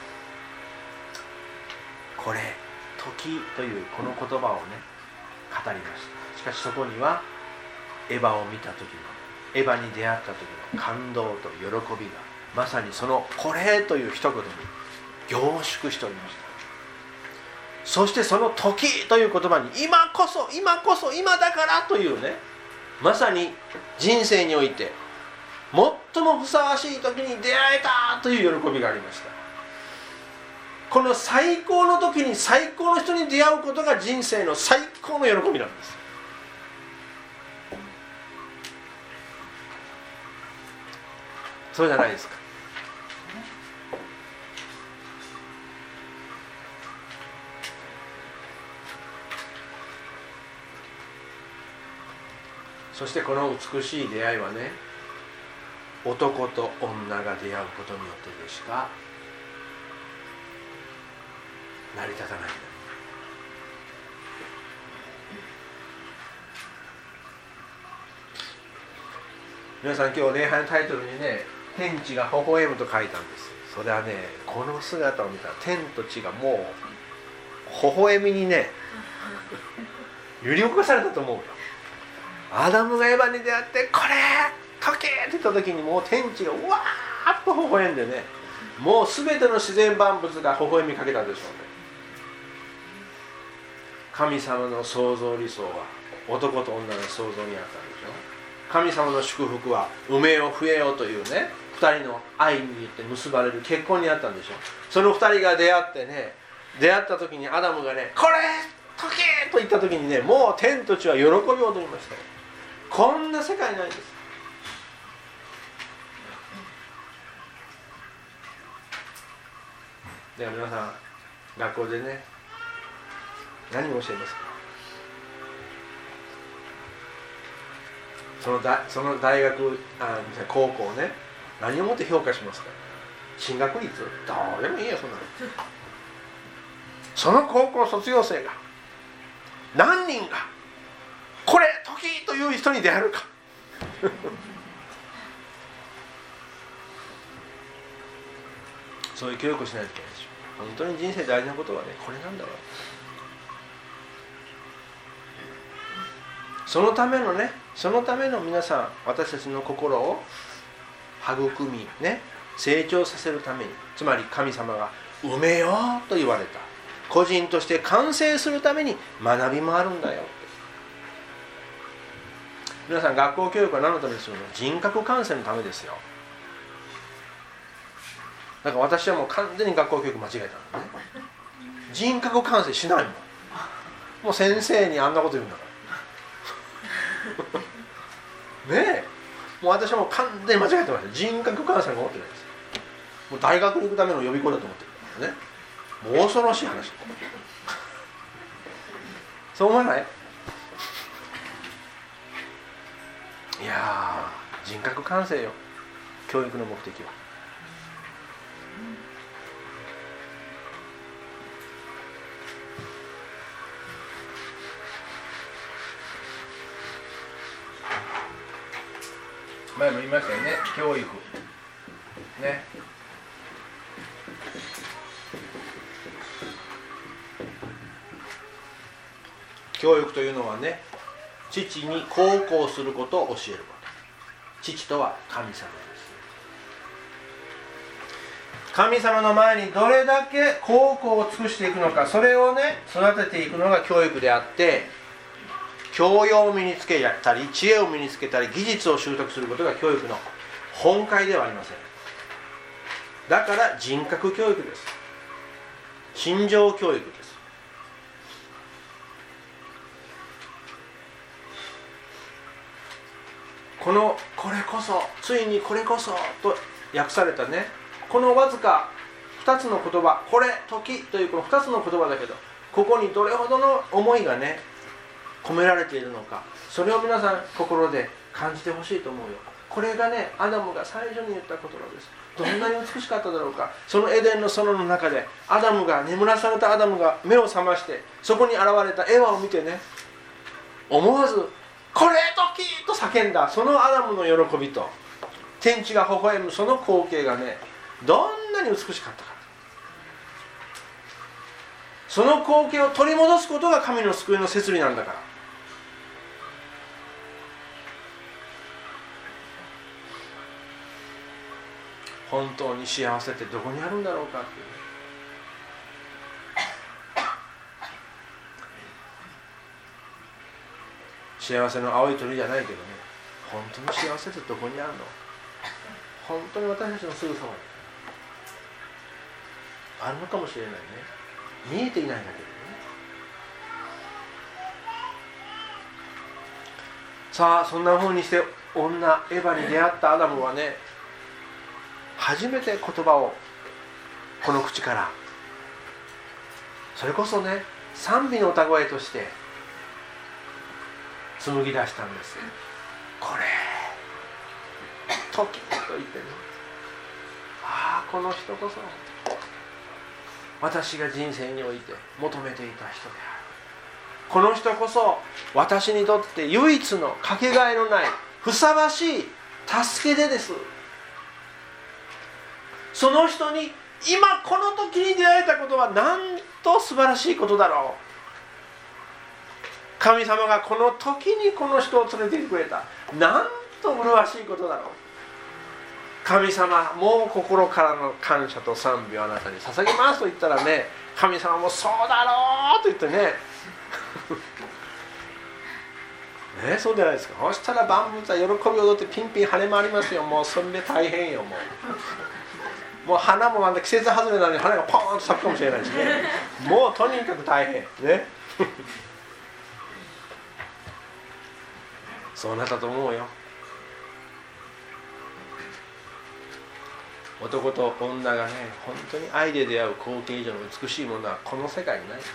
これ時というこの言葉をね、語りました。しかしそこにはエヴァを見た時の、エヴァに出会った時の感動と喜びがまさにそのこれという一言に凝縮しておりました。そしてその時という言葉に今こそ今こそ今だからというね、まさに人生において最もふさわしい時に出会えたという喜びがありました。この最高の時に最高の人に出会うことが人生の最高の喜びなんです。そうじゃないですか。そしてこの美しい出会いはね、男と女が出会うことによってでしか成り立たない。皆さん、今日礼拝のタイトルにね、天地が微笑むと書いたんです。それはね、この姿を見たら天と地がもう微笑みにね揺り動かされたと思うよ。アダムがエヴァに出会ってこれ時計って言った時にもう天地がわーっと微笑んでね、もう全ての自然万物が微笑みかけたでしょうね。神様の創造理想は男と女の創造にあったんでしょ。神様の祝福は産めよ増えよというね、2人の愛によって結ばれる結婚にあったんでしょ。その2人が出会ってね、出会った時にアダムがね、これ時計と言った時にね、もう天と地は喜びを踊りました。こんな世界ないんです。では皆さん、学校でね、何を教えますか？その大学高校ね、何をもって評価しますか？進学率？どうでもいいよ、そんなの。その高校卒業生が何人がこれ時という人に出会えるかそういう教育をしないといけないでしょ。本当に人生大事なことはね、これなんだろう。そのための皆さん、私たちの心を育みね、成長させるために、つまり神様が産めよと言われた個人として完成するために学びもあるんだよって。皆さん、学校教育は何のためにするの？人格完成のためですよ。だから私はもう完全に学校教育間違えたのね。人格完成しないもん。もう先生にあんなこと言うんだからねえ、もう私はもう完全に間違えてました。人格完成が思ってないです。もう大学に行くための予備校だと思ってるからね。もう恐ろしい話。そう思わない？いやー、人格完成よ、教育の目的は。前も言いましたよね、教育ね。教育というのはね、父に孝行することを教えること。父とは神様です。神様の前にどれだけ孝行を尽くしていくのか、それをね育てていくのが教育であって、教養を身につけたり、知恵を身につけたり、技術を習得することが教育の本懐ではありません。だから人格教育です。心情教育です。これこそ、ついにこれこそと訳されたね、このわずか2つの言葉、これ、時というこの2つの言葉だけど、ここにどれほどの思いがね込められているのか、それを皆さん心で感じてほしいと思うよ。これがね、アダムが最初に言った言葉です。どんなに美しかっただろうか。そのエデンの園の中でアダムが、眠らされたアダムが目を覚まして、そこに現れたエヴァを見てね、思わずこれ時と叫んだ。そのアダムの喜びと天地が微笑むその光景がね、どんなに美しかったか。その光景を取り戻すことが神の救いの摂理なんだから。本当に幸せってどこにあるんだろうかっていう。幸せの青い鳥じゃないけどね、本当に幸せってどこにあるの？本当に私たちのすぐそばにあるのかもしれないね。見えていないだけでね。さあ、そんな風にして女エヴァに出会ったアダムはね、初めて言葉をこの口から、それこそね賛美の歌声として紡ぎ出したんです。これ時と言ってね、ああ、この人こそ私が人生において求めていた人である。この人こそ私にとって唯一のかけがえのないふさわしい助け手です。その人に今この時に出会えたことはなんと素晴らしいことだろう。神様がこの時にこの人を連れてきてくれた、なんと麗しいことだろう。神様、もう心からの感謝と賛美をあなたに捧げますと言ったらね、神様もそうだろうと言ってねそうじゃないですか。そしたら万物は喜び踊ってピンピン跳ね回りますよ。もうそれで大変よ。もう花も季節外れなのに花がポーンと咲くかもしれないしね。もうとにかく大変ねそうなったと思うよ。男と女がね、本当に愛で出会う光景以上の美しいものはこの世界にないです。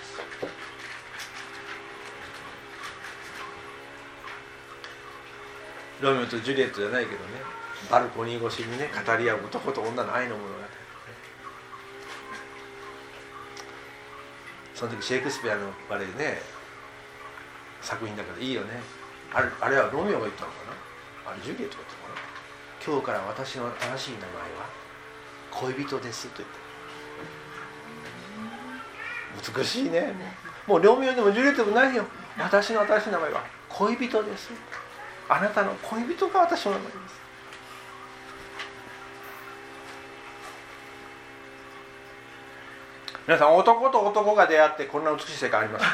ロミオとジュリエットじゃないけどね、バルコニー越しにね語り合う男と女の愛の物語、その時シェイクスピアのバレエね作品だからいいよね。あれはロミオが言ったのかな、あれジュリエットが言ったのかな。今日から私の新しい名前は恋人ですと言って、美しいね。もうロミオでもジュリエットでもないよ。私の新しい名前は恋人です。あなたの恋人が私の名前です。 皆さん、男と男が出会ってこんな美しい世界ありますか？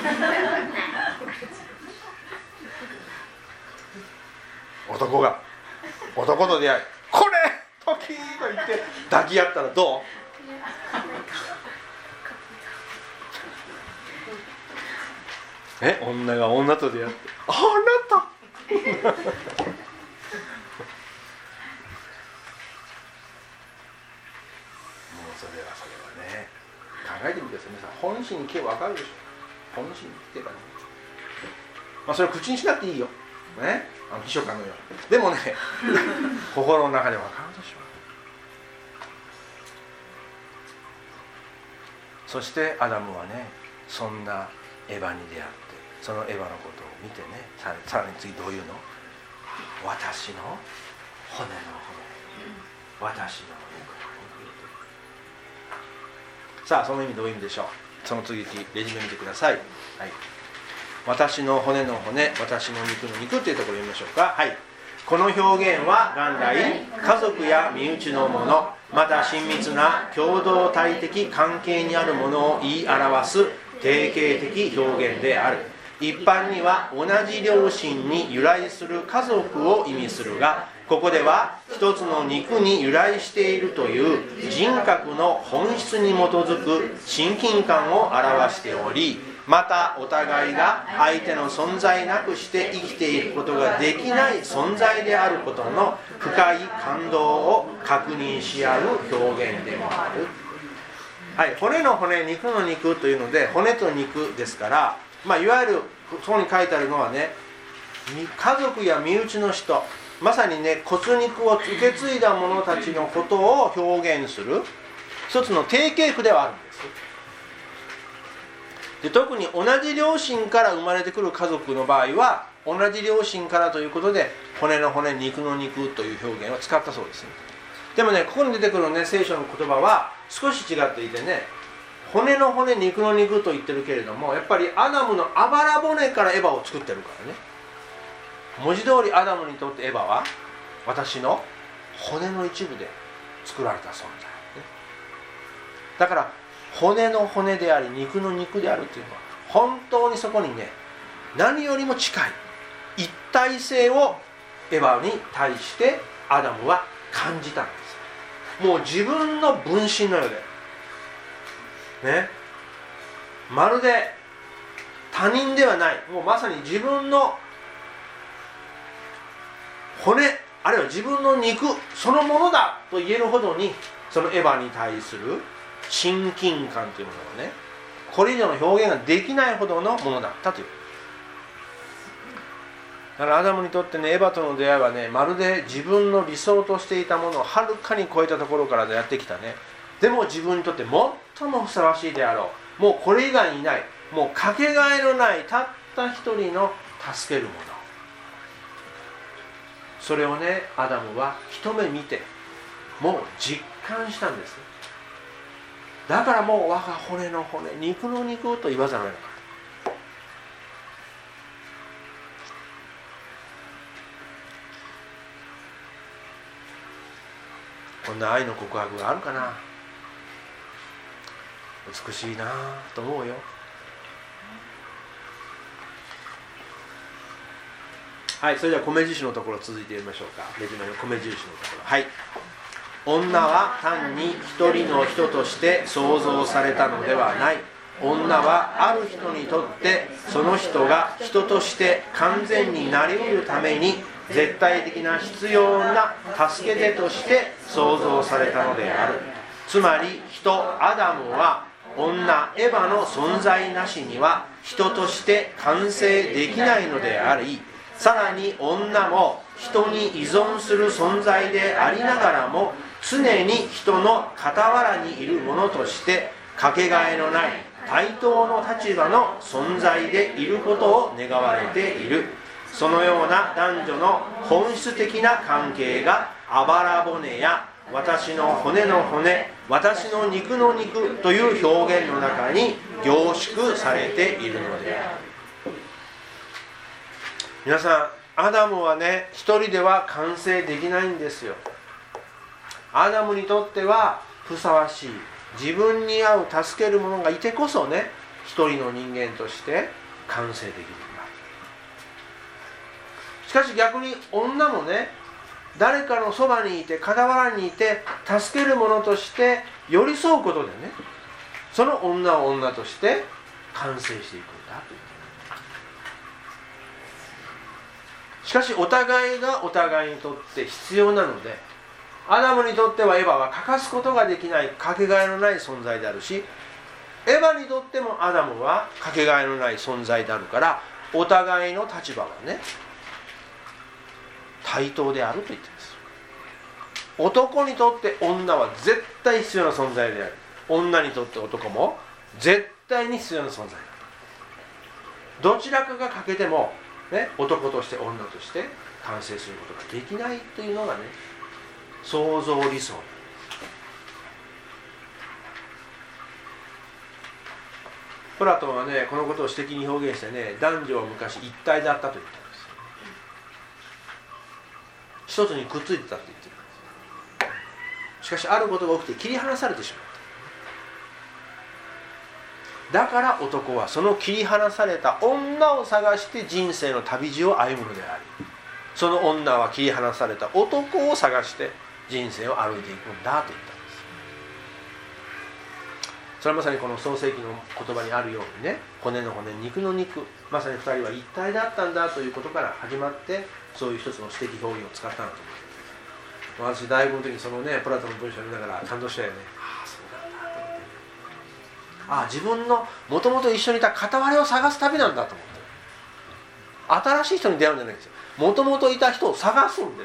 男が男と出会い、これ時と言って抱き合ったらどう？女が女と出会って、あなたもうそれはね、考えてみてください。皆さん、本心に聞けば分かるでしょ。本心に聞けばね、それは口にしなくていいよね、秘書官のように。でもね心の中で分かるでしょう。そしてアダムはね、そんなエヴァに出会って、そのエヴァのことを見てね、さらに次どういうの？私の骨の骨、私の肉の肉。さあ、その意味どういう意味でしょう。その続きレジュメ見てください。はい、私の骨の骨、私の肉の肉というところを読みましょうか。はい、この表現は元来家族や身内のもの、また親密な共同体的関係にあるものを言い表す定型的表現である。一般には同じ両親に由来する家族を意味するが、ここでは一つの肉に由来しているという人格の本質に基づく親近感を表しており、またお互いが相手の存在なくして生きていくことができない存在であることの深い感動を確認し合う表現でもある。はい、骨の骨、肉の肉というので、骨と肉ですから、いわゆるそこに書いてあるのはね、家族や身内の人、まさにね、骨肉を受け継いだ者たちのことを表現する一つの定型句ではあるんです。で、特に同じ両親から生まれてくる家族の場合は、同じ両親からということで、骨の骨、肉の肉という表現を使ったそうです。でもね、ここに出てくるね、聖書の言葉は少し違っていてね、骨の骨、肉の肉と言ってるけれども、やっぱりアダムのあばら骨からエヴァを作ってるからね。文字通りアダムにとってエヴァは私の骨の一部で作られた存在、ね、だから骨の骨であり肉の肉であるというのは、本当にそこにね、何よりも近い一体性をエヴァに対してアダムは感じたんです。もう自分の分身のようでね、まるで他人ではない、もうまさに自分の骨、あるいは自分の肉そのものだと言えるほどに、そのエヴァに対する親近感というものがね、これ以上の表現ができないほどのものだったという。だからアダムにとってね、エヴァとの出会いはね、まるで自分の理想としていたものをはるかに超えたところからやってきたね。でも自分にとって最もふさわしいであろう、もうこれ以外にない、もうかけがえのないたった一人の助けるもの、それをね、アダムは一目見てもう実感したんです。だからもう我が骨の骨、肉の肉と言わざるを得なかった。こんな愛の告白があるかな。美しいなと思うよ。はい、それでは米印のところ続いてみましょうか。レジュメの米印のところ。はい。女は単に一人の人として創造されたのではない。女はある人にとってその人が人として完全になり得るために絶対的な必要な助け手として創造されたのである。つまり人アダムは女エヴァの存在なしには人として完成できないのであり、さらに女も人に依存する存在でありながらも常に人の傍らにいるものとしてかけがえのない対等の立場の存在でいることを願われている。そのような男女の本質的な関係があばら骨や私の骨の骨、私の肉の肉という表現の中に凝縮されているのである。皆さん、アダムはね、一人では完成できないんですよ。アダムにとってはふさわしい自分に合う助ける者がいてこそね、一人の人間として完成できるんだ。しかし逆に女もね、誰かのそばにいて傍らにいて助ける者として寄り添うことでね、その女を女として完成していくんだという。しかしお互いがお互いにとって必要なので、アダムにとってはエヴァは欠かすことができない、かけがえのない存在であるし、エヴァにとってもアダムはかけがえのない存在であるから、お互いの立場はね対等であると言っています。男にとって女は絶対必要な存在である。女にとって男も絶対に必要な存在だ。どちらかが欠けても、ね、男として女として完成することができないというのがね、創造理想。プラトンはね、このことを詩的に表現してね、男女は昔一体だったと言ったんです。一つにくっついてたって言ってる。しかしあることが起きて切り離されてしまった。だから男はその切り離された女を探して人生の旅路を歩むのであり、その女は切り離された男を探して人生を歩いていくんだと言ったんです。それはまさにこの創世記の言葉にあるようにね、骨の骨、肉の肉、まさに二人は一体だったんだということから始まって、そういう一つの詩的表現を使ったんだと思う。私大学の時にそのね、プラトンの文章を見ながら感動したよね。ああ、そうなんだと思って、ああ、自分のもともと一緒にいた片割れを探す旅なんだと思って、新しい人に出会うんじゃないんですよ。もともといた人を探すんです。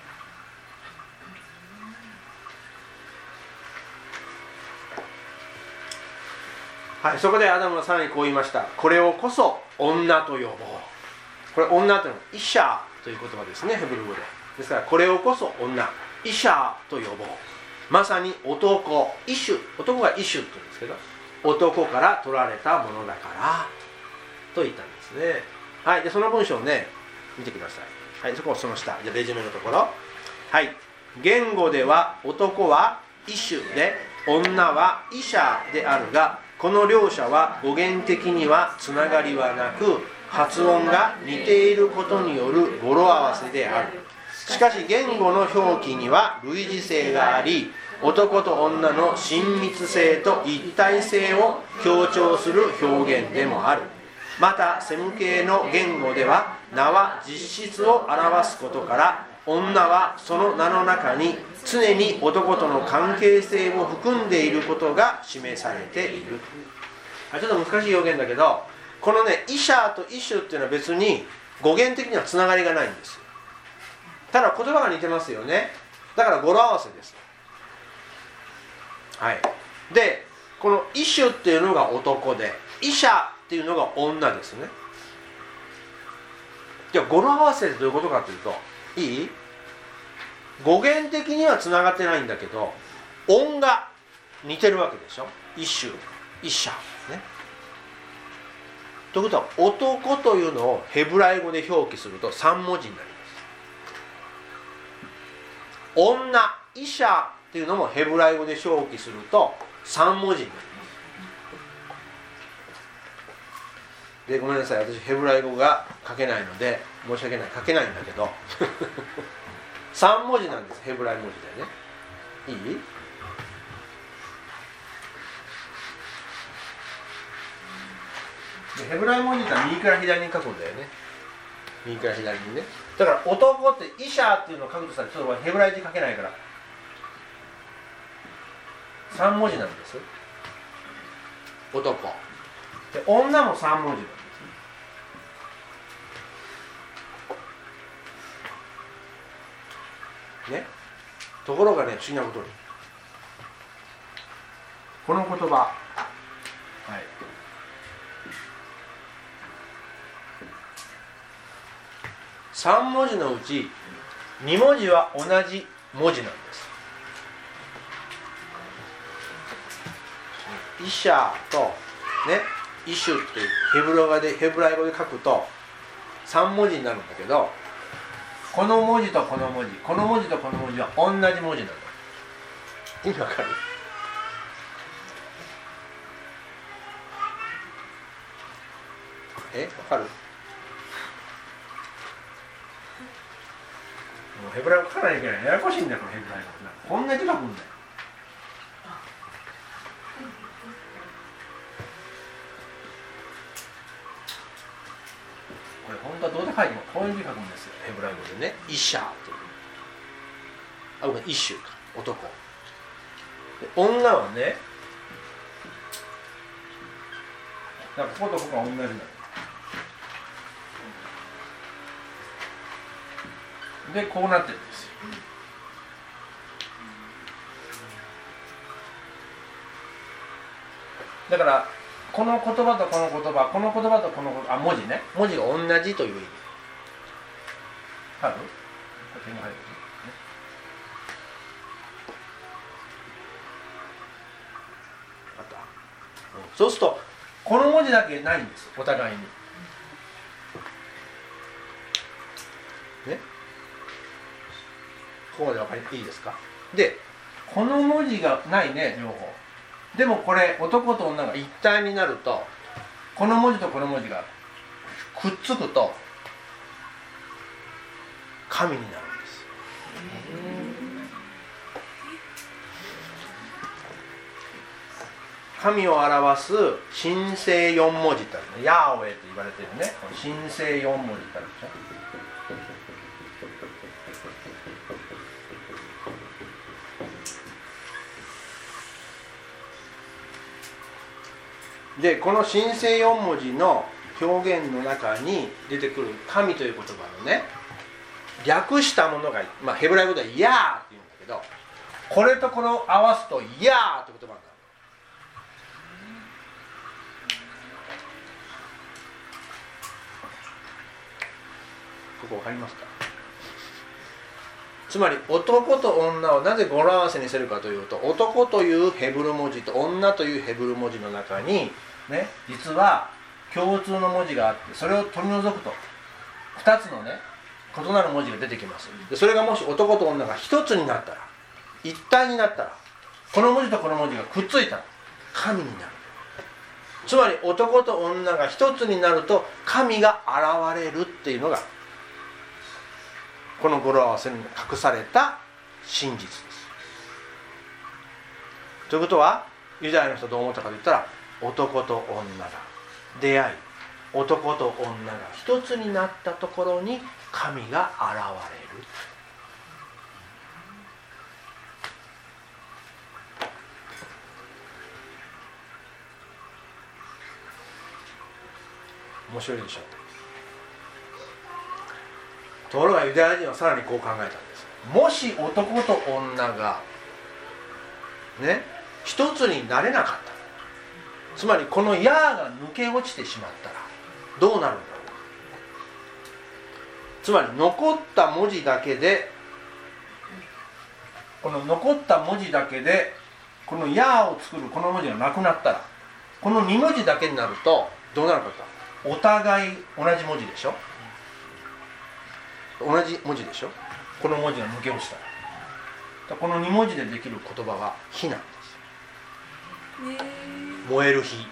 はい、そこでアダムはさらにこう言いました。これをこそ女と呼ぼう。これ女というのはイシャーという言葉ですね、ヘブル語で。ですからこれをこそ女、イシャーと呼ぼう。まさに男、イシュ、男がイシュって言うんですけど、男から取られたものだからと言ったんですね。はい、でその文章をね、見てください。はい、そこをその下、じゃあレジュメのところ。はい、言語では男はイシュで女はイシャーであるが、この両者は語源的にはつながりはなく、発音が似ていることによる語呂合わせである。しかし言語の表記には類似性があり、男と女の親密性と一体性を強調する表現でもある。またセム系の言語では名は実質を表すことから、女はその名の中に常に男との関係性を含んでいることが示されている。ちょっと難しい表現だけど、このね、イシャーとイシュっていうのは別に語源的にはつながりがないんですよ。ただ言葉が似てますよね。だから語呂合わせです。はい。で、このイシュっていうのが男で、イシャっていうのが女ですね。じゃあ語呂合わせってどういうことかというと、いい？語源的にはつながってないんだけど、音が似てるわけでしょ。イシュ、イシャね。ということは、男というのをヘブライ語で表記すると3文字になります。女、イシャっていうのもヘブライ語で表記すると3文字になります。で、ごめんなさい、私ヘブライ語が書けないので申し訳ない、書けないんだけど3文字なんです、ヘブライ文字でね。いい？でヘブライ文字って右から左に書くんだよね。右から左にね。だから男ってイシャーっていうのを書くとしたら、ちょっとヘブライ字書けないから3文字なんです。男で、女も3文字なんですね。ところがね、不思議なことにこの言葉、はい、3文字のうち2文字は同じ文字なんです。イシャーとね、イシュっていうヘブライ語で書くと3文字になるんだけど、この文字とこの文字、この文字とこの文字は同じ文字なの。意味わかる？ かる？もうヘブライ語書かなきゃいけない。ややこしいんだよこのヘブライ語。こんな字書くんだよ。これ本当はどうで書いてもこういう字書くんですよ。ヘブライ語でね、イシャーという。ごめん、イシュか、男。で女はね、なんかこことここが同じなの。でこうなってるんですよ。だからこの言葉とこの言葉、この言葉とこの言葉、文字ね、文字が同じという意味。ある？これ手に入るね。あった。そうするとこの文字だけないんです、お互いに。ね。ここまで分かりいいですか？で、この文字がないね、両方。でもこれ男と女が一体になると、この文字とこの文字がくっつくと神になるんです。神を表す神聖4文字ってあるね。ヤーウェイと言われてるね。神聖4文字ってあるでしょ。でこの神聖4文字の表現の中に出てくる神という言葉のね、略したものが、ヘブライ語ではヤーって言うんだけど、これとこれを合わすとヤーって言葉になる。ここ分かりますか？つまり男と女をなぜ語呂合わせにするかというと、男というヘブル文字と女というヘブル文字の中にね、実は共通の文字があって、それを取り除くと2つのね異なる文字が出てきます。でそれがもし男と女が一つになったら、一体になったら、この文字とこの文字がくっついたら神になる。つまり男と女が一つになると神が現れるっていうのがこの語呂合わせに隠された真実です。ということは、ユダヤの人はどう思ったかといったら、男と女が出会い、男と女が一つになったところに神が現れる。面白いでしょう。ところがユダヤ人はさらにこう考えたんです。もし男と女がね一つになれなかった、つまりこのヤーが抜け落ちてしまったらどうなるんだろう。つまり残った文字だけで、この残った文字だけでこのヤーを作るこの文字がなくなったら、この2文字だけになるとどうなるかと、お互い同じ文字でしょ。同じ文字でしょ。この文字が抜け落ちたら、この2文字でできる言葉は火なんです。燃える火。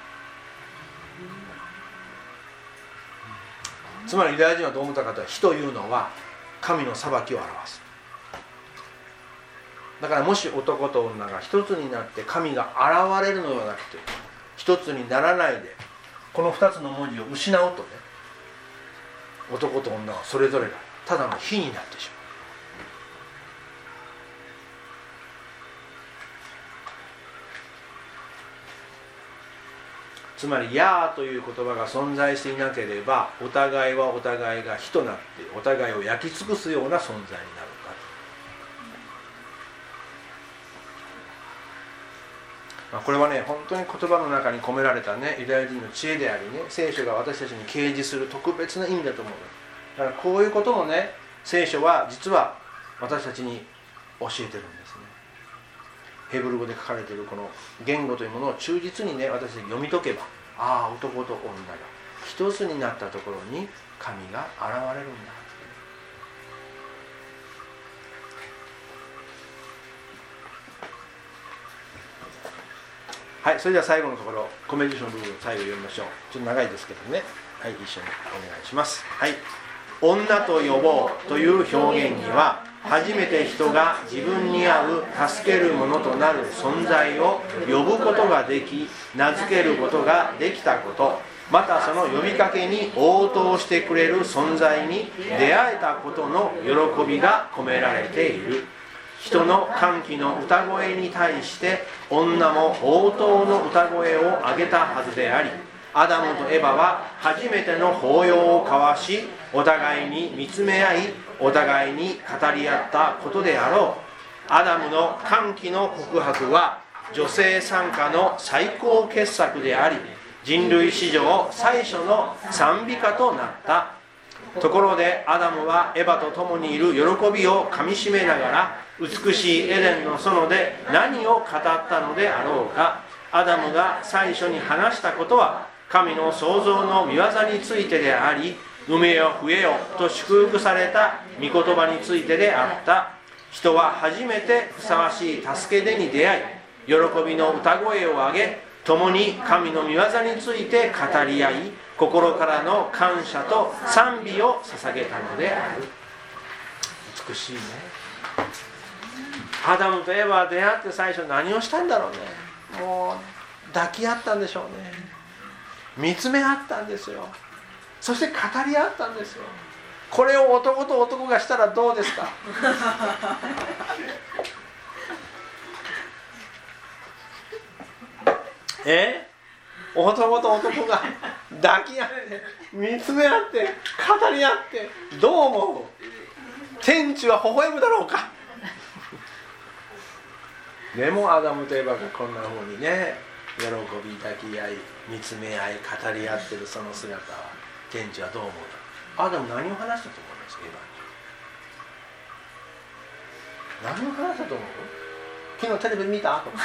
つまりユダヤ人はどう思ったかというと、火というのは神の裁きを表す。だからもし男と女が一つになって神が現れるのではなくて、一つにならないでこの2つの文字を失うとね、男と女はそれぞれがただの火になってしまう。つまりヤーという言葉が存在していなければ、お互いはお互いが火となってお互いを焼き尽くすような存在になるんだ。これはね、本当に言葉の中に込められたね、ユダヤ人の知恵でありね、聖書が私たちに掲示する特別な意味だと思う。だからこういうこともね、聖書は実は私たちに教えてるんですね。ヘブル語で書かれているこの言語というものを忠実にね、私たち読み解けば、ああ、男と女が一つになったところに神が現れるんだ。 はい、それでは最後のところ、米印の部分を最後読みましょう。ちょっと長いですけどね。はい、一緒にお願いします。はい。女と呼ぼうという表現には、初めて人が自分に合う助けるものとなる存在を呼ぶことができ、名付けることができたこと、またその呼びかけに応答してくれる存在に出会えたことの喜びが込められている。人の歓喜の歌声に対して女も応答の歌声を上げたはずであり、アダムとエバは初めての抱擁を交わし、お互いに見つめ合い、お互いに語り合ったことであろう。アダムの歓喜の告白は女性参加の最高傑作であり、人類史上最初の賛美歌となった。ところでアダムはエバと共にいる喜びをかみしめながら、美しいエデンの園で何を語ったのであろうか。アダムが最初に話したことは神の創造の御業についてであり、産めよ増えよと祝福された御言葉についてであった。人は初めてふさわしい助け出に出会い、喜びの歌声を上げ、共に神の御業について語り合い、心からの感謝と賛美を捧げたのである。美しいね。アダムとエヴァは出会って最初何をしたんだろうね。もう抱き合ったんでしょうね。見つめ合ったんですよ。そして語り合ったんですよ。これを男と男がしたらどうですか。男と男が抱き合って見つめ合って語り合ってどう思う。天地は微笑むだろうか。でもアダムとエバがこんな風にね、喜び抱き合い見つめ合い語り合ってるその姿は天地はどう思うの。アダム何を話したと思いますか。エバに何を話したと思う。昨日テレビ見たと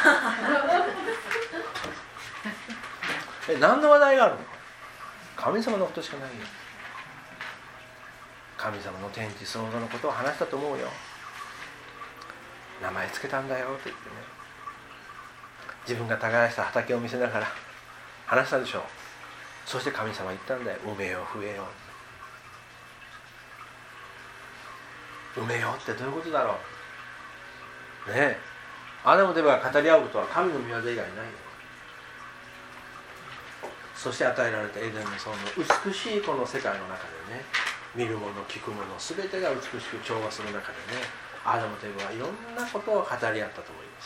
何の話題があるの。神様のことしかないよ。神様の天地創造のことを話したと思うよ。名前つけたんだよって言ってね、自分が耕した畑を見せながら話したでしょう。そして神様言ったんだよ。産めよ増えよ。産めよってどういうことだろうね。えアダムとエバが語り合うことは神の御業以外ないよ。そして与えられたエデンの園の美しいこの世界の中でね、見るもの聞くもの全てが美しく調和する中でね、アダムとエバはいろんなことを語り合ったと思います。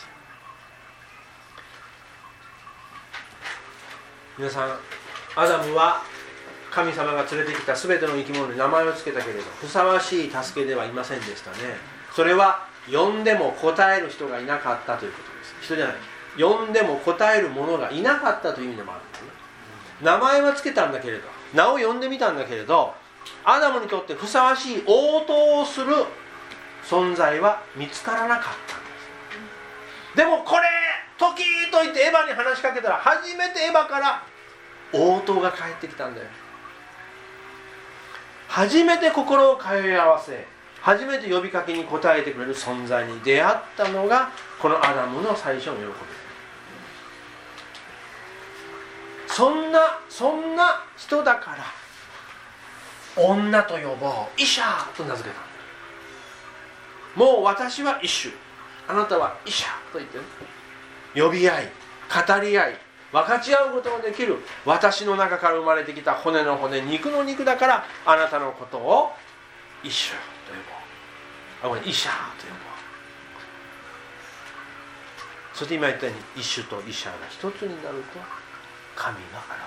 皆さん、アダムは神様が連れてきた全ての生き物に名前を付けたけれど、ふさわしい助けではありませんでしたね。それは呼んでも答える人がいなかったということです。人じゃない、呼んでも答える者がいなかったという意味でもあるんですね。名前は付けたんだけれど、名を呼んでみたんだけれど、アダムにとってふさわしい応答をする存在は見つからなかったんです。でもこれ時と言ってエヴァに話しかけたら、初めてエヴァから応答が返ってきたんだよ。初めて心を通い合わせ、初めて呼びかけに応えてくれる存在に出会ったのがこのアダムの最初の喜び。そんな人だから女と呼ぼう、イシャーと名付けたんだ。もう私はイシュ、あなたはイシャーと言って、ね、呼び合い語り合い分かち合うことができる。私の中から生まれてきた骨の骨肉の肉だから、あなたのことをイシュと呼ぼう、イシャーと呼ぼう。そして今言ったようにイシュとイシャーが一つになると神が現れる。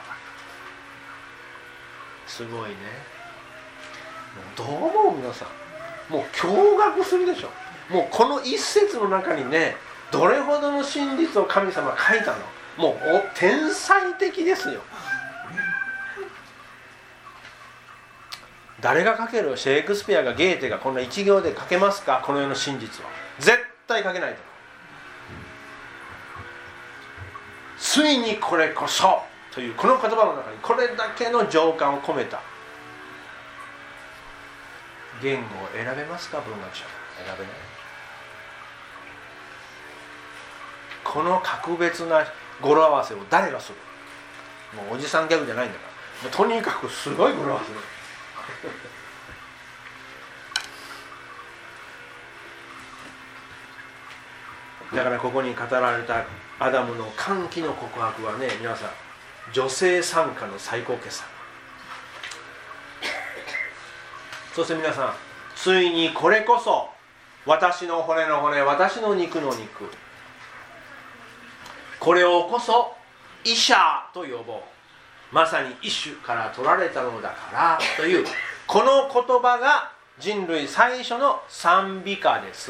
すごいね。どう思う皆さん。もう驚愕するでしょ。もうこの一節の中にね、どれほどの真実を神様が書いたの。もう天才的ですよ。誰が書ける。シェイクスピアがゲーテがこんな一行で書けますか、この世の真実は。絶対書けないと。ついにこれこそというこの言葉の中にこれだけの情感を込めた言語を選べますか。文学者は選べない。この格別な語呂合わせを誰がする？もうおじさんギャグじゃないんだから、もうとにかくすごい語呂合わせだからここに語られたアダムの歓喜の告白はね、皆さん女性参加の最高傑作。そして皆さん、ついにこれこそ私の骨の骨、私の肉の肉、これをこそイシャと呼ぼう、まさにイシュから取られたのだからというこの言葉が人類最初の賛美歌です。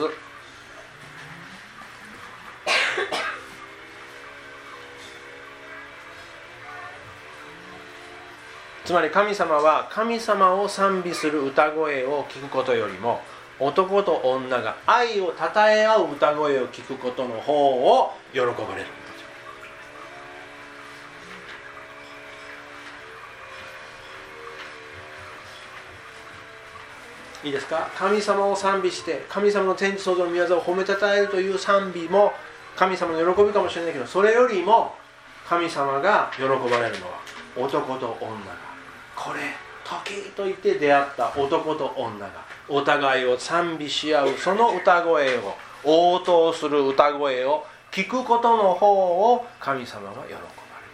つまり神様は神様を賛美する歌声を聞くことよりも、男と女が愛をたたえ合う歌声を聞くことの方を喜ばれる。いいですか？神様を賛美して神様の天地創造の御業を褒めたたえるという賛美も神様の喜びかもしれないけど、それよりも神様が喜ばれるのは男と女がこれ時と言って出会った男と女がお互いを賛美し合う、その歌声を応答する歌声を聞くことの方を神様は喜ばれる。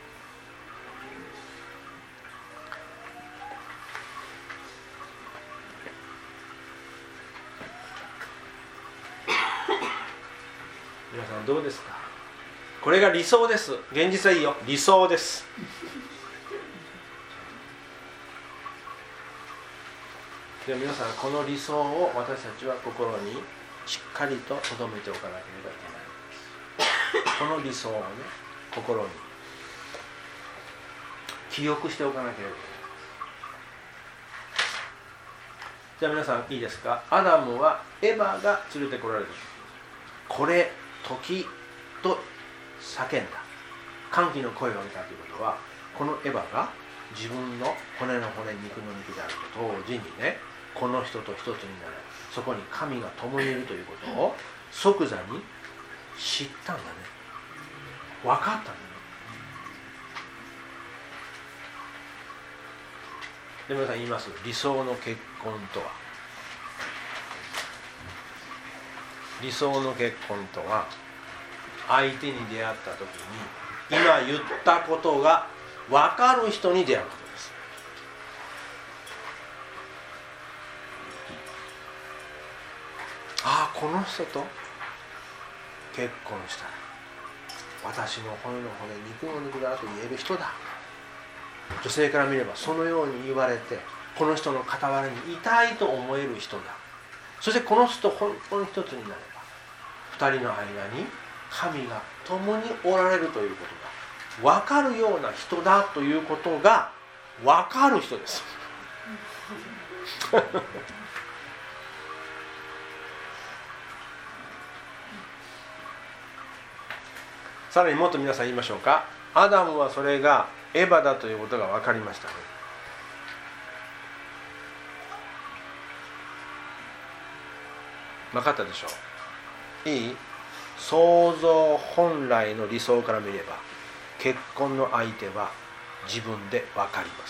皆さんどうですか？これが理想です。現実はいいよ、理想です。では皆さん、この理想を私たちは心にしっかりと留めておかなければいけないんです。この理想をね、心に記憶しておかなければいけない。じゃあ皆さんいいですか？アダムはエヴァが連れてこられる。これ時と叫んだ、歓喜の声を上げたということは、このエヴァが自分の骨の骨、肉の肉であると同時にね、この人と一つになる、そこに神が共にいるということを即座に知ったんだね。分かったんだね。で皆さん言います。理想の結婚とは、理想の結婚とは、相手に出会った時に今言ったことが分かる人に出会うことです。ああ、この人と結婚したら私の骨の骨、肉の肉だと言える人だ。女性から見ればそのように言われて、この人の傍らにいたいと思える人だ。そしてこの人と本当に一つになれば、二人の間に神が共におられるということが分かるような人だということが分かる人ですさらにもっと皆さん言いましょうか。アダムはそれがエヴァだということが分かりましたね。分かったでしょう。いい？創造本来の理想から見れば、結婚の相手は自分で分かります。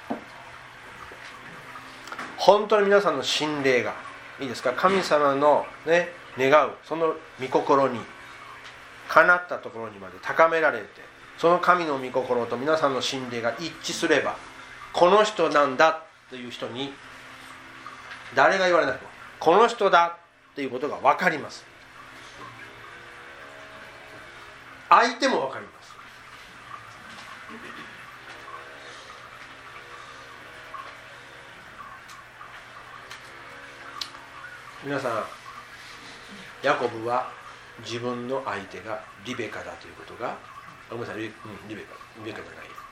本当に皆さんの心霊がいいですか、神様の、ね、願うその御心に叶ったところにまで高められて、その神の御心と皆さんの心霊が一致すれば、この人なんだという人に誰が言われなくてもこの人だということが分かります。相手も分かります。皆さん、ヤコブは自分の相手がリベカだということが、ごめんなさい、リベカじゃない、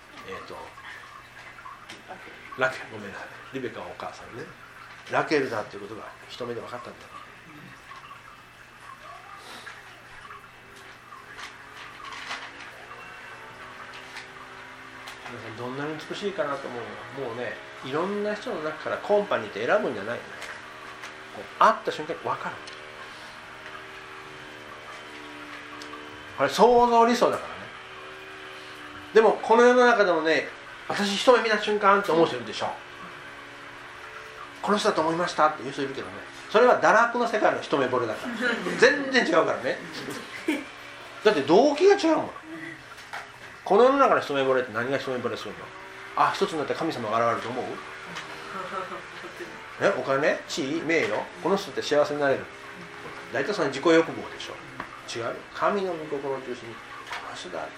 ラケル、ごめんなさい、リベカはお母さんね、ラケルだということが一目で分かったんだ。どんなに美しいかなと思うのは、もうね、いろんな人の中からコンパニーって選ぶんじゃないの。会った瞬間に分かる。これ想像理想だからね。 でもこの世の中でもね、私一目見た瞬間って思う人いるでしょ。この人だと思いましたっていう人いるけどね、それは堕落の世界の一目惚れだから全然違うからね。だって動機が違うもん。この世の中の一目惚れって何が一目惚れするの？あ、一つになって神様が現れると思う？お金、地位、名誉、この人って幸せになれる。大体その自己欲望でしょ。違う。神の御心を中心にこの人だ。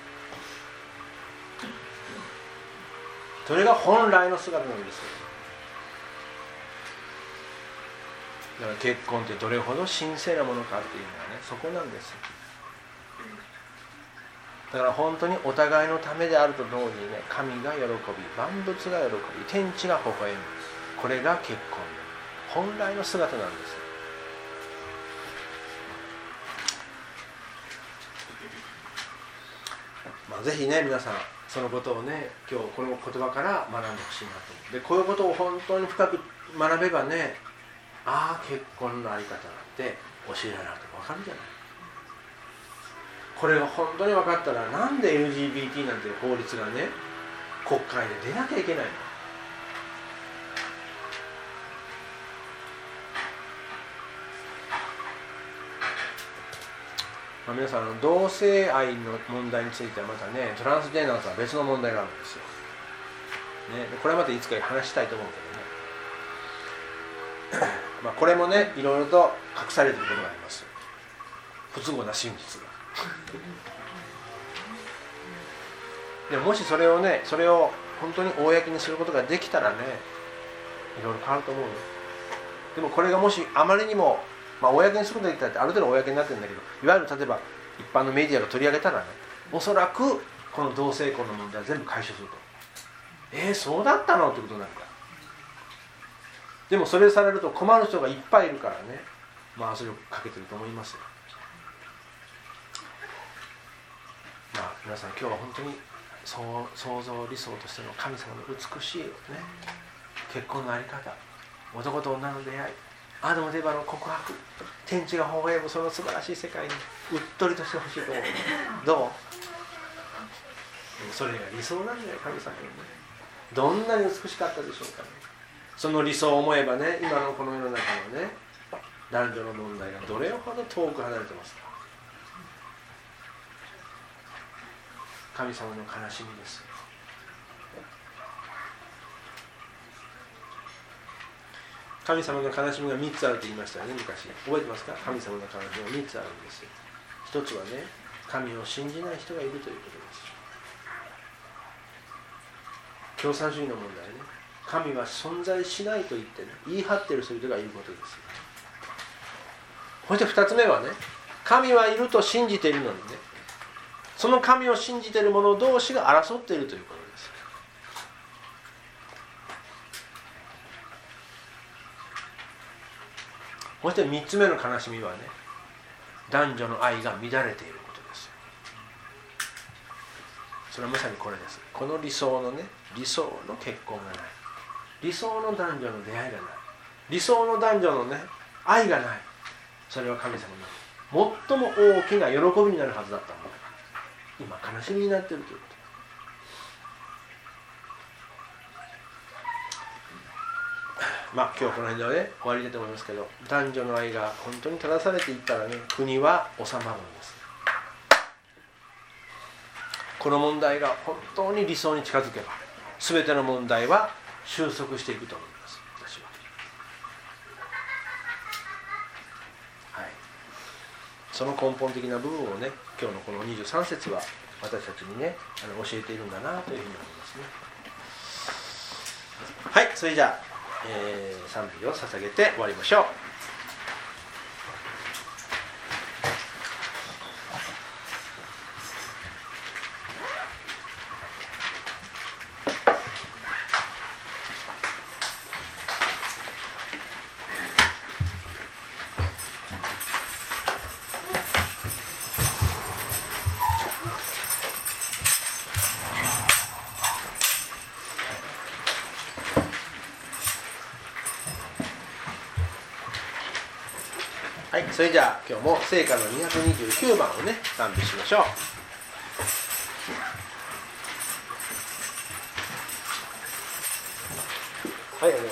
それが本来の姿なんですよ。だから結婚ってどれほど神聖なものかっていうのはね、そこなんです。だから本当にお互いのためであると同時にね、神が喜び、万物が喜び、天地が微笑む。これが結婚の本来の姿なんです。ぜひね、皆さんそのことをね、今日この言葉から学んでほしいなと思う。で、こういうことを本当に深く学べばね、ああ結婚のあり方なんて教えられなくて分かるじゃない。これが本当に分かったら、なんで LGBT なんていう法律がね、国会で出なきゃいけないの。皆さん、同性愛の問題についてはまたね、トランスジェンダーとは別の問題があるんですよ、ね、これはまたいつか話したいと思うけどねこれもね、いろいろと隠されていることがあります。不都合な真実がでも、もしそれを本当に公にすることができたらね、いろいろ変わると思うよ。でもこれがもしあまりにも公にすることができたってある程度公になってるんだけど、いわゆる例えば一般のメディアが取り上げたらね、おそらくこの同性婚の問題は全部解消すると。そうだったのってことになるから。でもそれされると困る人がいっぱいいるからね、圧力かけてると思いますよ。皆さん、今日は本当に想像理想としての神様の美しいね、結婚のあり方、男と女の出会い、アダムとエバの告白、天地が微笑むその素晴らしい世界にうっとりとしてほしいと思う。どう？でもそれが理想なんだよ、神様にね。どんなに美しかったでしょうかね。その理想を思えばね、今のこの世の中のね、男女の問題がどれほど遠く離れてますか。神様の悲しみです。神様の悲しみが3つあると言いましたよね、昔。覚えてますか？神様の悲しみが3つあるんですよ。一つはね、神を信じない人がいるということです。共産主義の問題ね、神は存在しないと言ってね、言い張っている人々がいることです。そして2つ目はね、神はいると信じているのにね、その神を信じている者同士が争っているということです。そして3つ目の悲しみはね、男女の愛が乱れていることです。それはまさにこれです。この理想の結婚がない、理想の男女の出会いがない、理想の男女のね、愛がない。それは神様の最も大きな喜びになるはずだったもの、今悲しみになっているということ。今日この辺ではね、終わりだと思いますけど、男女の愛が本当に正されていったらね、国は収まるんです。この問題が本当に理想に近づけば、全ての問題は収束していくと思います、私は。はい。その根本的な部分をね、今日のこの23節は私たちにね、教えているんだなというふうに思いますね。はい、それじゃあ賛美を捧げて終わりましょう。はい、それじゃあ今日も聖歌の229番をね、賛美しましょう。 はい、お願いします。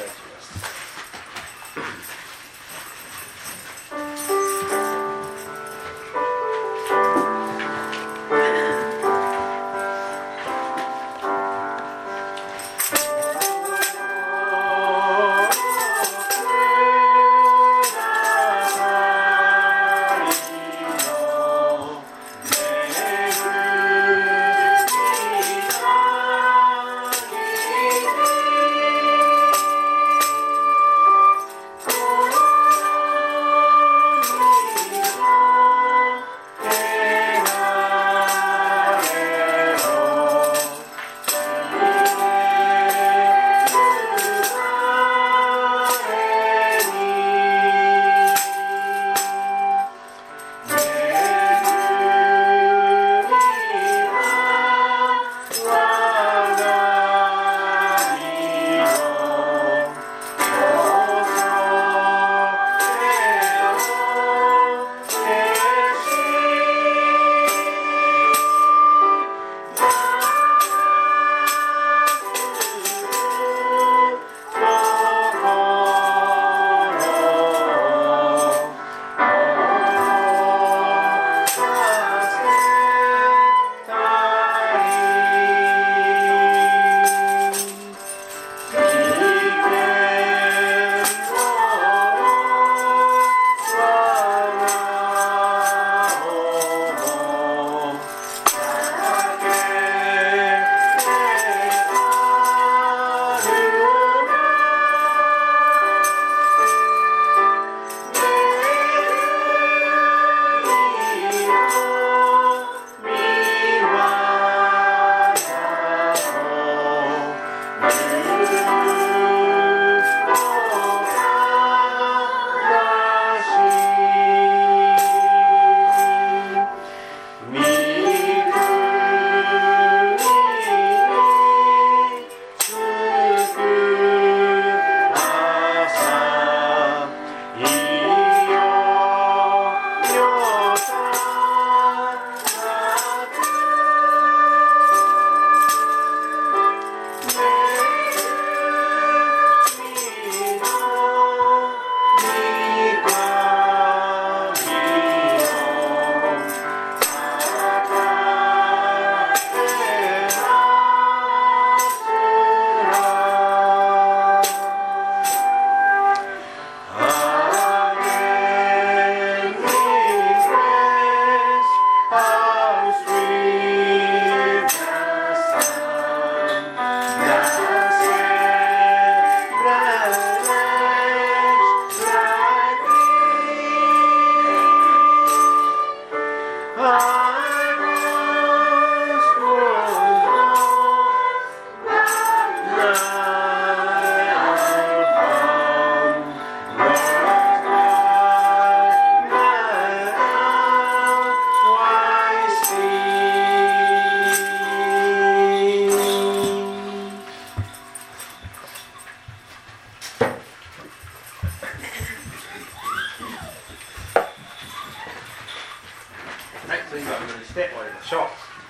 して終わりましょう。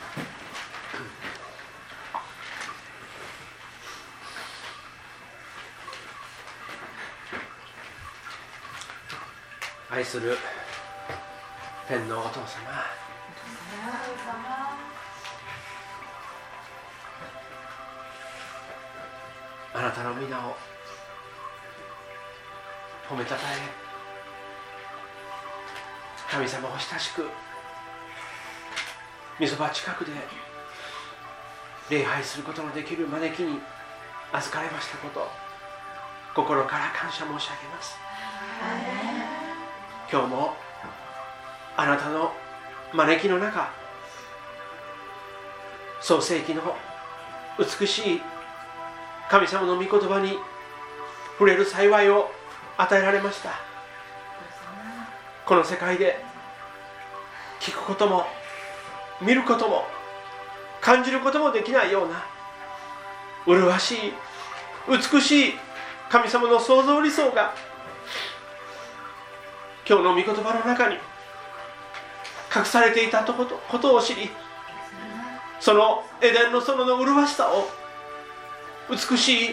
愛する天のお父様、あなたの皆を褒めたたえ、神様を親しく御そば近くで礼拝することのできる招きに預かれましたこと、心から感謝申し上げます。今日もあなたの招きの中、創世記の美しい神様の御言葉に触れる幸いを与えられました。この世界で聞くことも見ることも感じることもできないような麗しい美しい神様の創造理想が今日の御言葉の中に隠されていたことを知り、そのエデンの園の麗しさを、美しい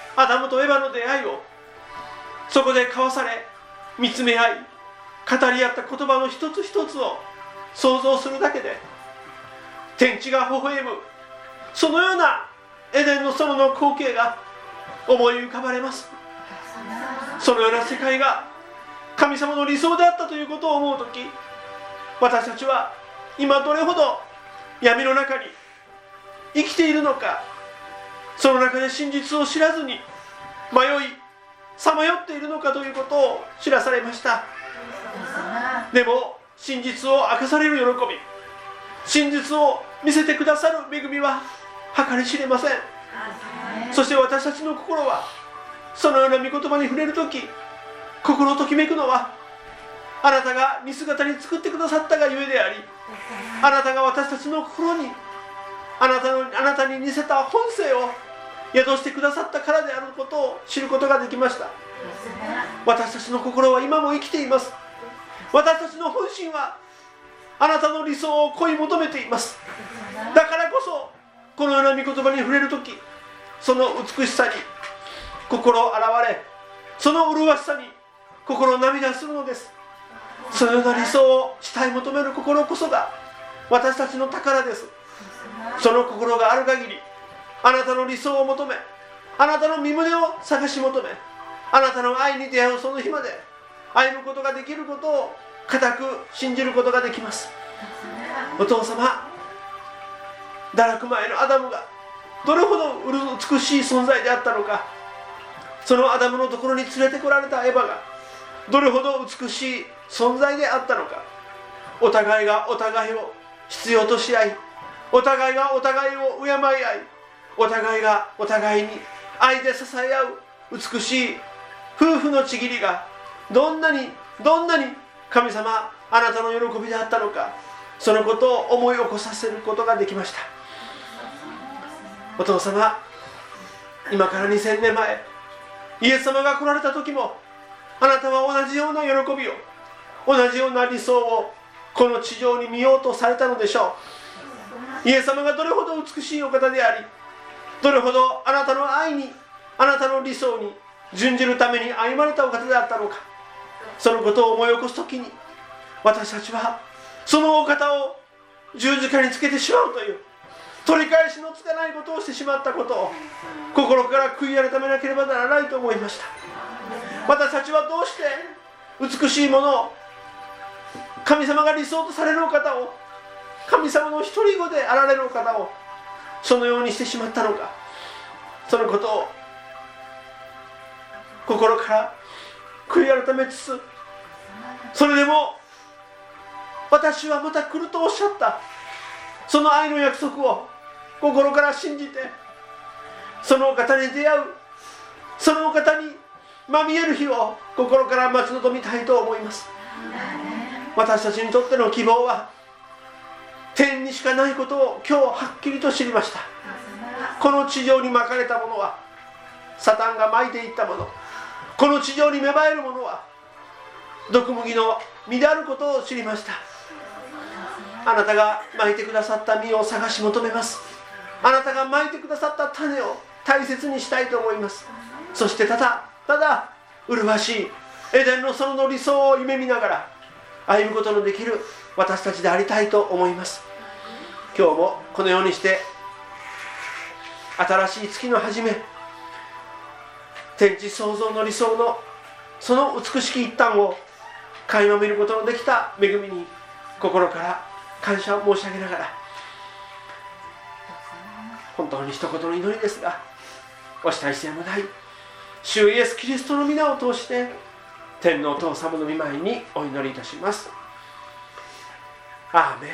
アダムとエバの出会いをそこで交わされ見つめ合い語り合った言葉の一つ一つを想像するだけで天地が微笑むそのようなエデンの園の光景が思い浮かばれます。そのような世界が神様の理想であったということを思うとき、私たちは今どれほど闇の中に生きているのか、その中で真実を知らずに迷いさまよっているのかということを知らされました。でも真実を明かされる喜び、真実を見せてくださる恵みは計り知れません。そして私たちの心はそのような御言葉に触れるとき、心ときめくのはあなたが似姿に作ってくださったがゆえであり、あなたが私たちの心にあなたに似せた本性を宿してくださったからであることを知ることができました。私たちの心は今も生きています。私たちの本心はあなたの理想を恋求めています。だからこそこのような御言葉に触れるとき、その美しさに心洗われ、その麗しさに心涙するのです。そのような理想を慕い求める心こそが私たちの宝です。その心がある限り、あなたの理想を求め、あなたの身胸を探し求め、あなたの愛に出会うその日まで歩むことができることを固く信じることができます。お父様、堕落前のアダムがどれほど美しい存在であったのか、そのアダムのところに連れてこられたエヴァがどれほど美しい存在であったのか。お互いがお互いを必要とし合い、お互いがお互いを敬い合い、お互いがお互いに愛で支え合う美しい夫婦のちぎりがどんなに神様あなたの喜びであったのか、そのことを思い起こさせることができました。お父様、今から2000年前イエス様が来られた時もあなたは同じような喜びを、同じような理想をこの地上に見ようとされたのでしょう。イエス様がどれほど美しいお方であり、どれほどあなたの愛に、あなたの理想に準じるために歩まれたお方であったのか、そのことを思い起こすときに、私たちはそのお方を十字架につけてしまうという取り返しのつかないことをしてしまったことを心から悔い改めなければならないと思いました。私たちはどうして美しいものを、神様が理想とされるお方を、神様の一人子であられるお方をそのようにしてしまったのか、そのことを心から悔い改めつつ、それでも私はまた来るとおっしゃったその愛の約束を心から信じて、そのお方に出会う、そのお方にまみえる日を心から待ち望みたいと思います。私たちにとっての希望は天にしかないことを今日はっきりと知りました。この地上にまかれたものはサタンがまいていったもの、この地上に芽生えるものは毒麦の実であることを知りました。あなたがまいてくださった実を探し求めます。あなたがまいてくださった種を大切にしたいと思います。そしてただ麗しいエデンの園の理想を夢見ながら歩むことのできる私たちでありたいと思います。今日もこのようにして新しい月の初め、天地創造の理想のその美しき一端を垣間見ることのできた恵みに心から感謝を申し上げながら、本当に一言の祈りですが、お慕いしてやまない主イエスキリストの皆を通して天のお父様の御前にお祈りいたします。アーメン。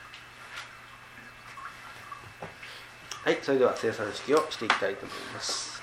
はい、それでは聖餐式をしていきたいと思います。